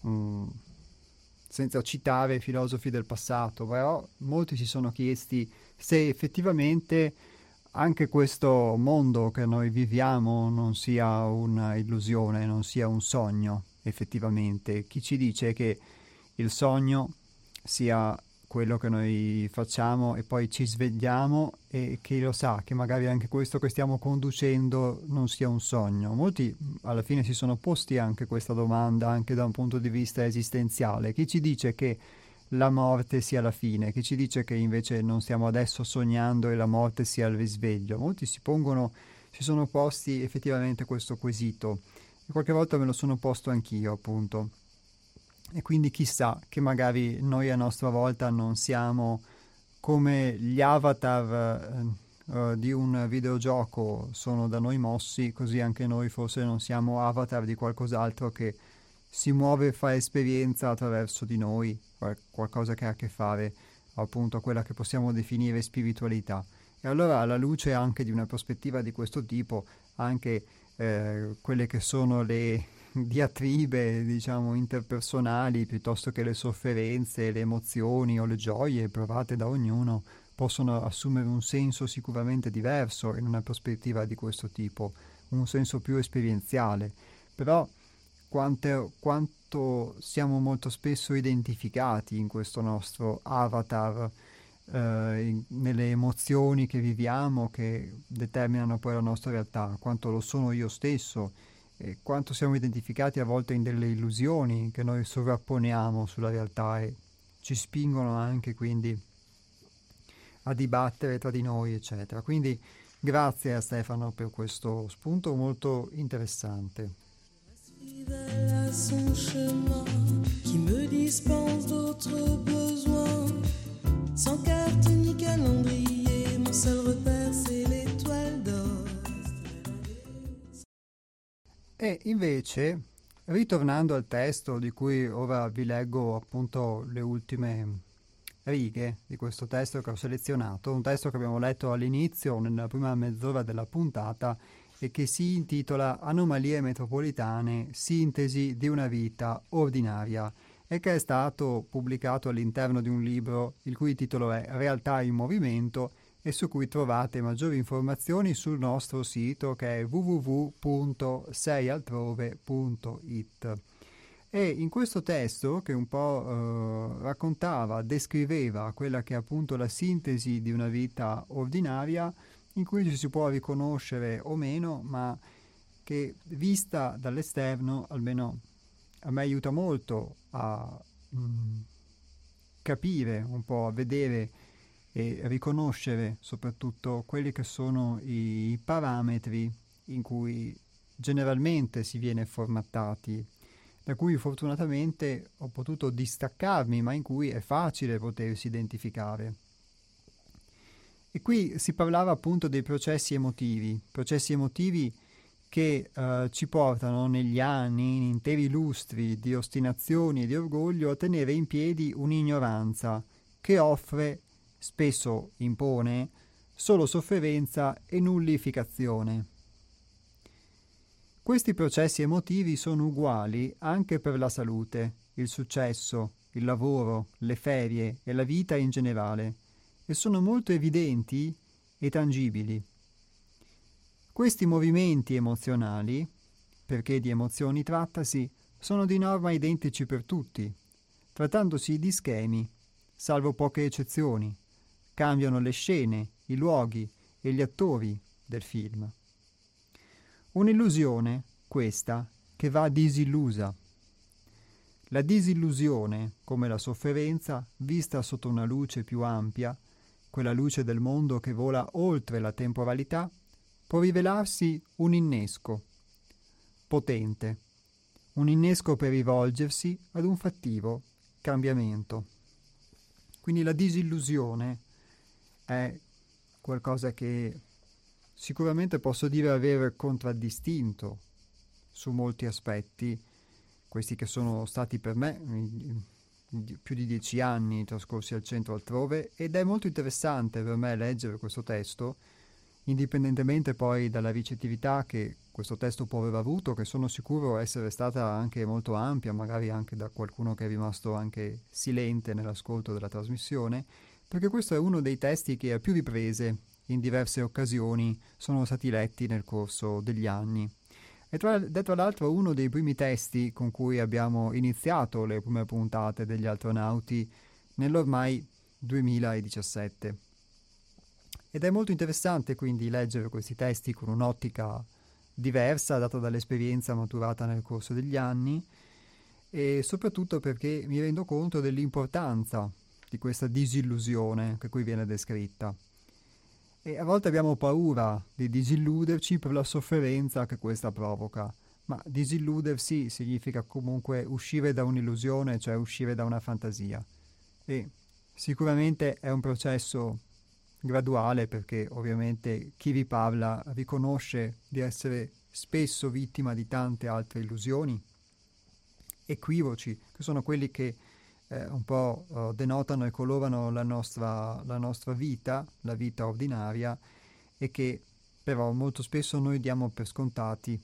senza citare i filosofi del passato, però molti si sono chiesti se effettivamente anche questo mondo che noi viviamo non sia una illusione, non sia un sogno effettivamente. Chi ci dice che il sogno sia quello che noi facciamo e poi ci svegliamo e chi lo sa che magari anche questo che stiamo conducendo non sia un sogno. Molti alla fine si sono posti anche questa domanda anche da un punto di vista esistenziale. Chi ci dice che la morte sia la fine? Chi ci dice che invece non stiamo adesso sognando e la morte sia il risveglio? Molti si sono posti effettivamente questo quesito e qualche volta me lo sono posto anch'io, appunto. E quindi chissà che magari noi a nostra volta non siamo come gli avatar di un videogioco sono da noi mossi, così anche noi forse non siamo avatar di qualcos'altro che si muove e fa esperienza attraverso di noi, qualcosa che ha a che fare appunto a quella che possiamo definire spiritualità. E allora alla luce anche di una prospettiva di questo tipo, anche quelle che sono le diatribe, diciamo, interpersonali, piuttosto che le sofferenze, le emozioni o le gioie provate da ognuno, possono assumere un senso sicuramente diverso in una prospettiva di questo tipo, un senso più esperienziale. Però quanto siamo molto spesso identificati in questo nostro avatar, nelle emozioni che viviamo, che determinano poi la nostra realtà, quanto lo sono io stesso, e quanto siamo identificati a volte in delle illusioni che noi sovrapponiamo sulla realtà e ci spingono anche quindi a dibattere tra di noi, eccetera. Quindi grazie a Stefano per questo spunto molto interessante. Sans carte ni calendrier, mon seul repère c'est l'étoile d'or. E invece, ritornando al testo di cui ora vi leggo appunto le ultime righe di questo testo che ho selezionato, un testo che abbiamo letto all'inizio, nella prima mezz'ora della puntata, e che si intitola Anomalie metropolitane, sintesi di una vita ordinaria, e che è stato pubblicato all'interno di un libro il cui titolo è Realtà in movimento e su cui trovate maggiori informazioni sul nostro sito che è www.seialtrove.it. E in questo testo, che un po' raccontava, descriveva quella che è appunto la sintesi di una vita ordinaria, in cui ci si può riconoscere o meno, ma che vista dall'esterno, almeno a me aiuta molto a capire un po', a vedere e riconoscere soprattutto quelli che sono i parametri in cui generalmente si viene formattati, da cui fortunatamente ho potuto distaccarmi, ma in cui è facile potersi identificare. E qui si parlava appunto dei processi emotivi che ci portano negli anni, in interi lustri di ostinazioni e di orgoglio, a tenere in piedi un'ignoranza che offre, spesso impone, solo sofferenza e nullificazione. Questi processi emotivi sono uguali anche per la salute, il successo, il lavoro, le ferie e la vita in generale, e sono molto evidenti e tangibili. Questi movimenti emozionali, perché di emozioni trattasi, sono di norma identici per tutti, trattandosi di schemi, salvo poche eccezioni. Cambiano le scene, i luoghi e gli attori del film. Un'illusione, questa, che va disillusa. La disillusione, come la sofferenza, vista sotto una luce più ampia, quella luce del mondo che vola oltre la temporalità, può rivelarsi un innesco potente, un innesco per rivolgersi ad un fattivo cambiamento. Quindi la disillusione è qualcosa che sicuramente posso dire aver contraddistinto su molti aspetti, questi che sono stati per me più di 10 anni trascorsi al centro altrove, ed è molto interessante per me leggere questo testo, indipendentemente poi dalla ricettività che questo testo può aver avuto, che sono sicuro essere stata anche molto ampia, magari anche da qualcuno che è rimasto anche silente nell'ascolto della trasmissione, perché questo è uno dei testi che a più riprese, in diverse occasioni, sono stati letti nel corso degli anni. È tra l'altro uno dei primi testi con cui abbiamo iniziato le prime puntate degli Altronauti nell'ormai 2017. Ed è molto interessante quindi leggere questi testi con un'ottica diversa, data dall'esperienza maturata nel corso degli anni, e soprattutto perché mi rendo conto dell'importanza di questa disillusione che qui viene descritta. E a volte abbiamo paura di disilluderci per la sofferenza che questa provoca, ma disilludersi significa comunque uscire da un'illusione, cioè uscire da una fantasia. E sicuramente è un processo graduale, perché ovviamente chi vi parla riconosce di essere spesso vittima di tante altre illusioni, equivoci, che sono quelli che un po' denotano e colorano la nostra vita, la vita ordinaria, e che però molto spesso noi diamo per scontati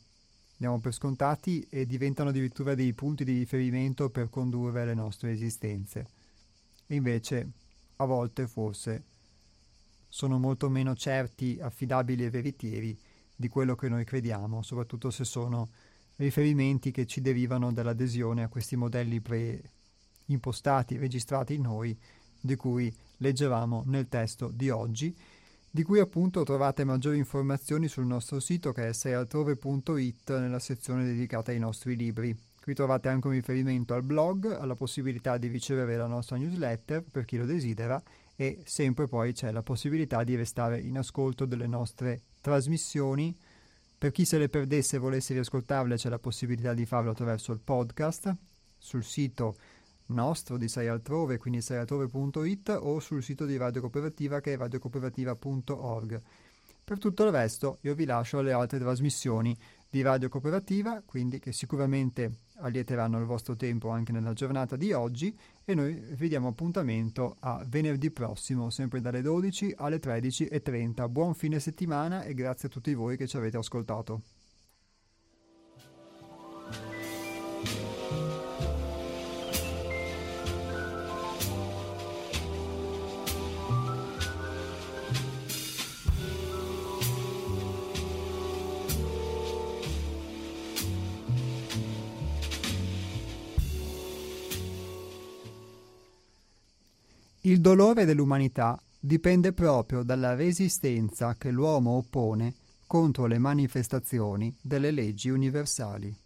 e diventano addirittura dei punti di riferimento per condurre le nostre esistenze. E invece a volte forse sono molto meno certi, affidabili e veritieri di quello che noi crediamo, soprattutto se sono riferimenti che ci derivano dall'adesione a questi modelli impostati, registrati in noi, di cui leggevamo nel testo di oggi, di cui appunto trovate maggiori informazioni sul nostro sito, che è seialtrove.it, nella sezione dedicata ai nostri libri. Qui trovate anche un riferimento al blog, alla possibilità di ricevere la nostra newsletter per chi lo desidera, e sempre poi c'è la possibilità di restare in ascolto delle nostre trasmissioni. Per chi se le perdesse e volesse riascoltarle, c'è la possibilità di farlo attraverso il podcast sul sito nostro di Sei Altrove, quindi seialtrove.it, o sul sito di Radio Cooperativa, che è radiocooperativa.org. Per tutto il resto io vi lascio alle altre trasmissioni di Radio Cooperativa, quindi che sicuramente allieteranno il vostro tempo anche nella giornata di oggi, e noi vi diamo appuntamento a venerdì prossimo, sempre dalle 12 alle 13:30. Buon fine settimana e grazie a tutti voi che ci avete ascoltato. Il dolore dell'umanità dipende proprio dalla resistenza che l'uomo oppone contro le manifestazioni delle leggi universali.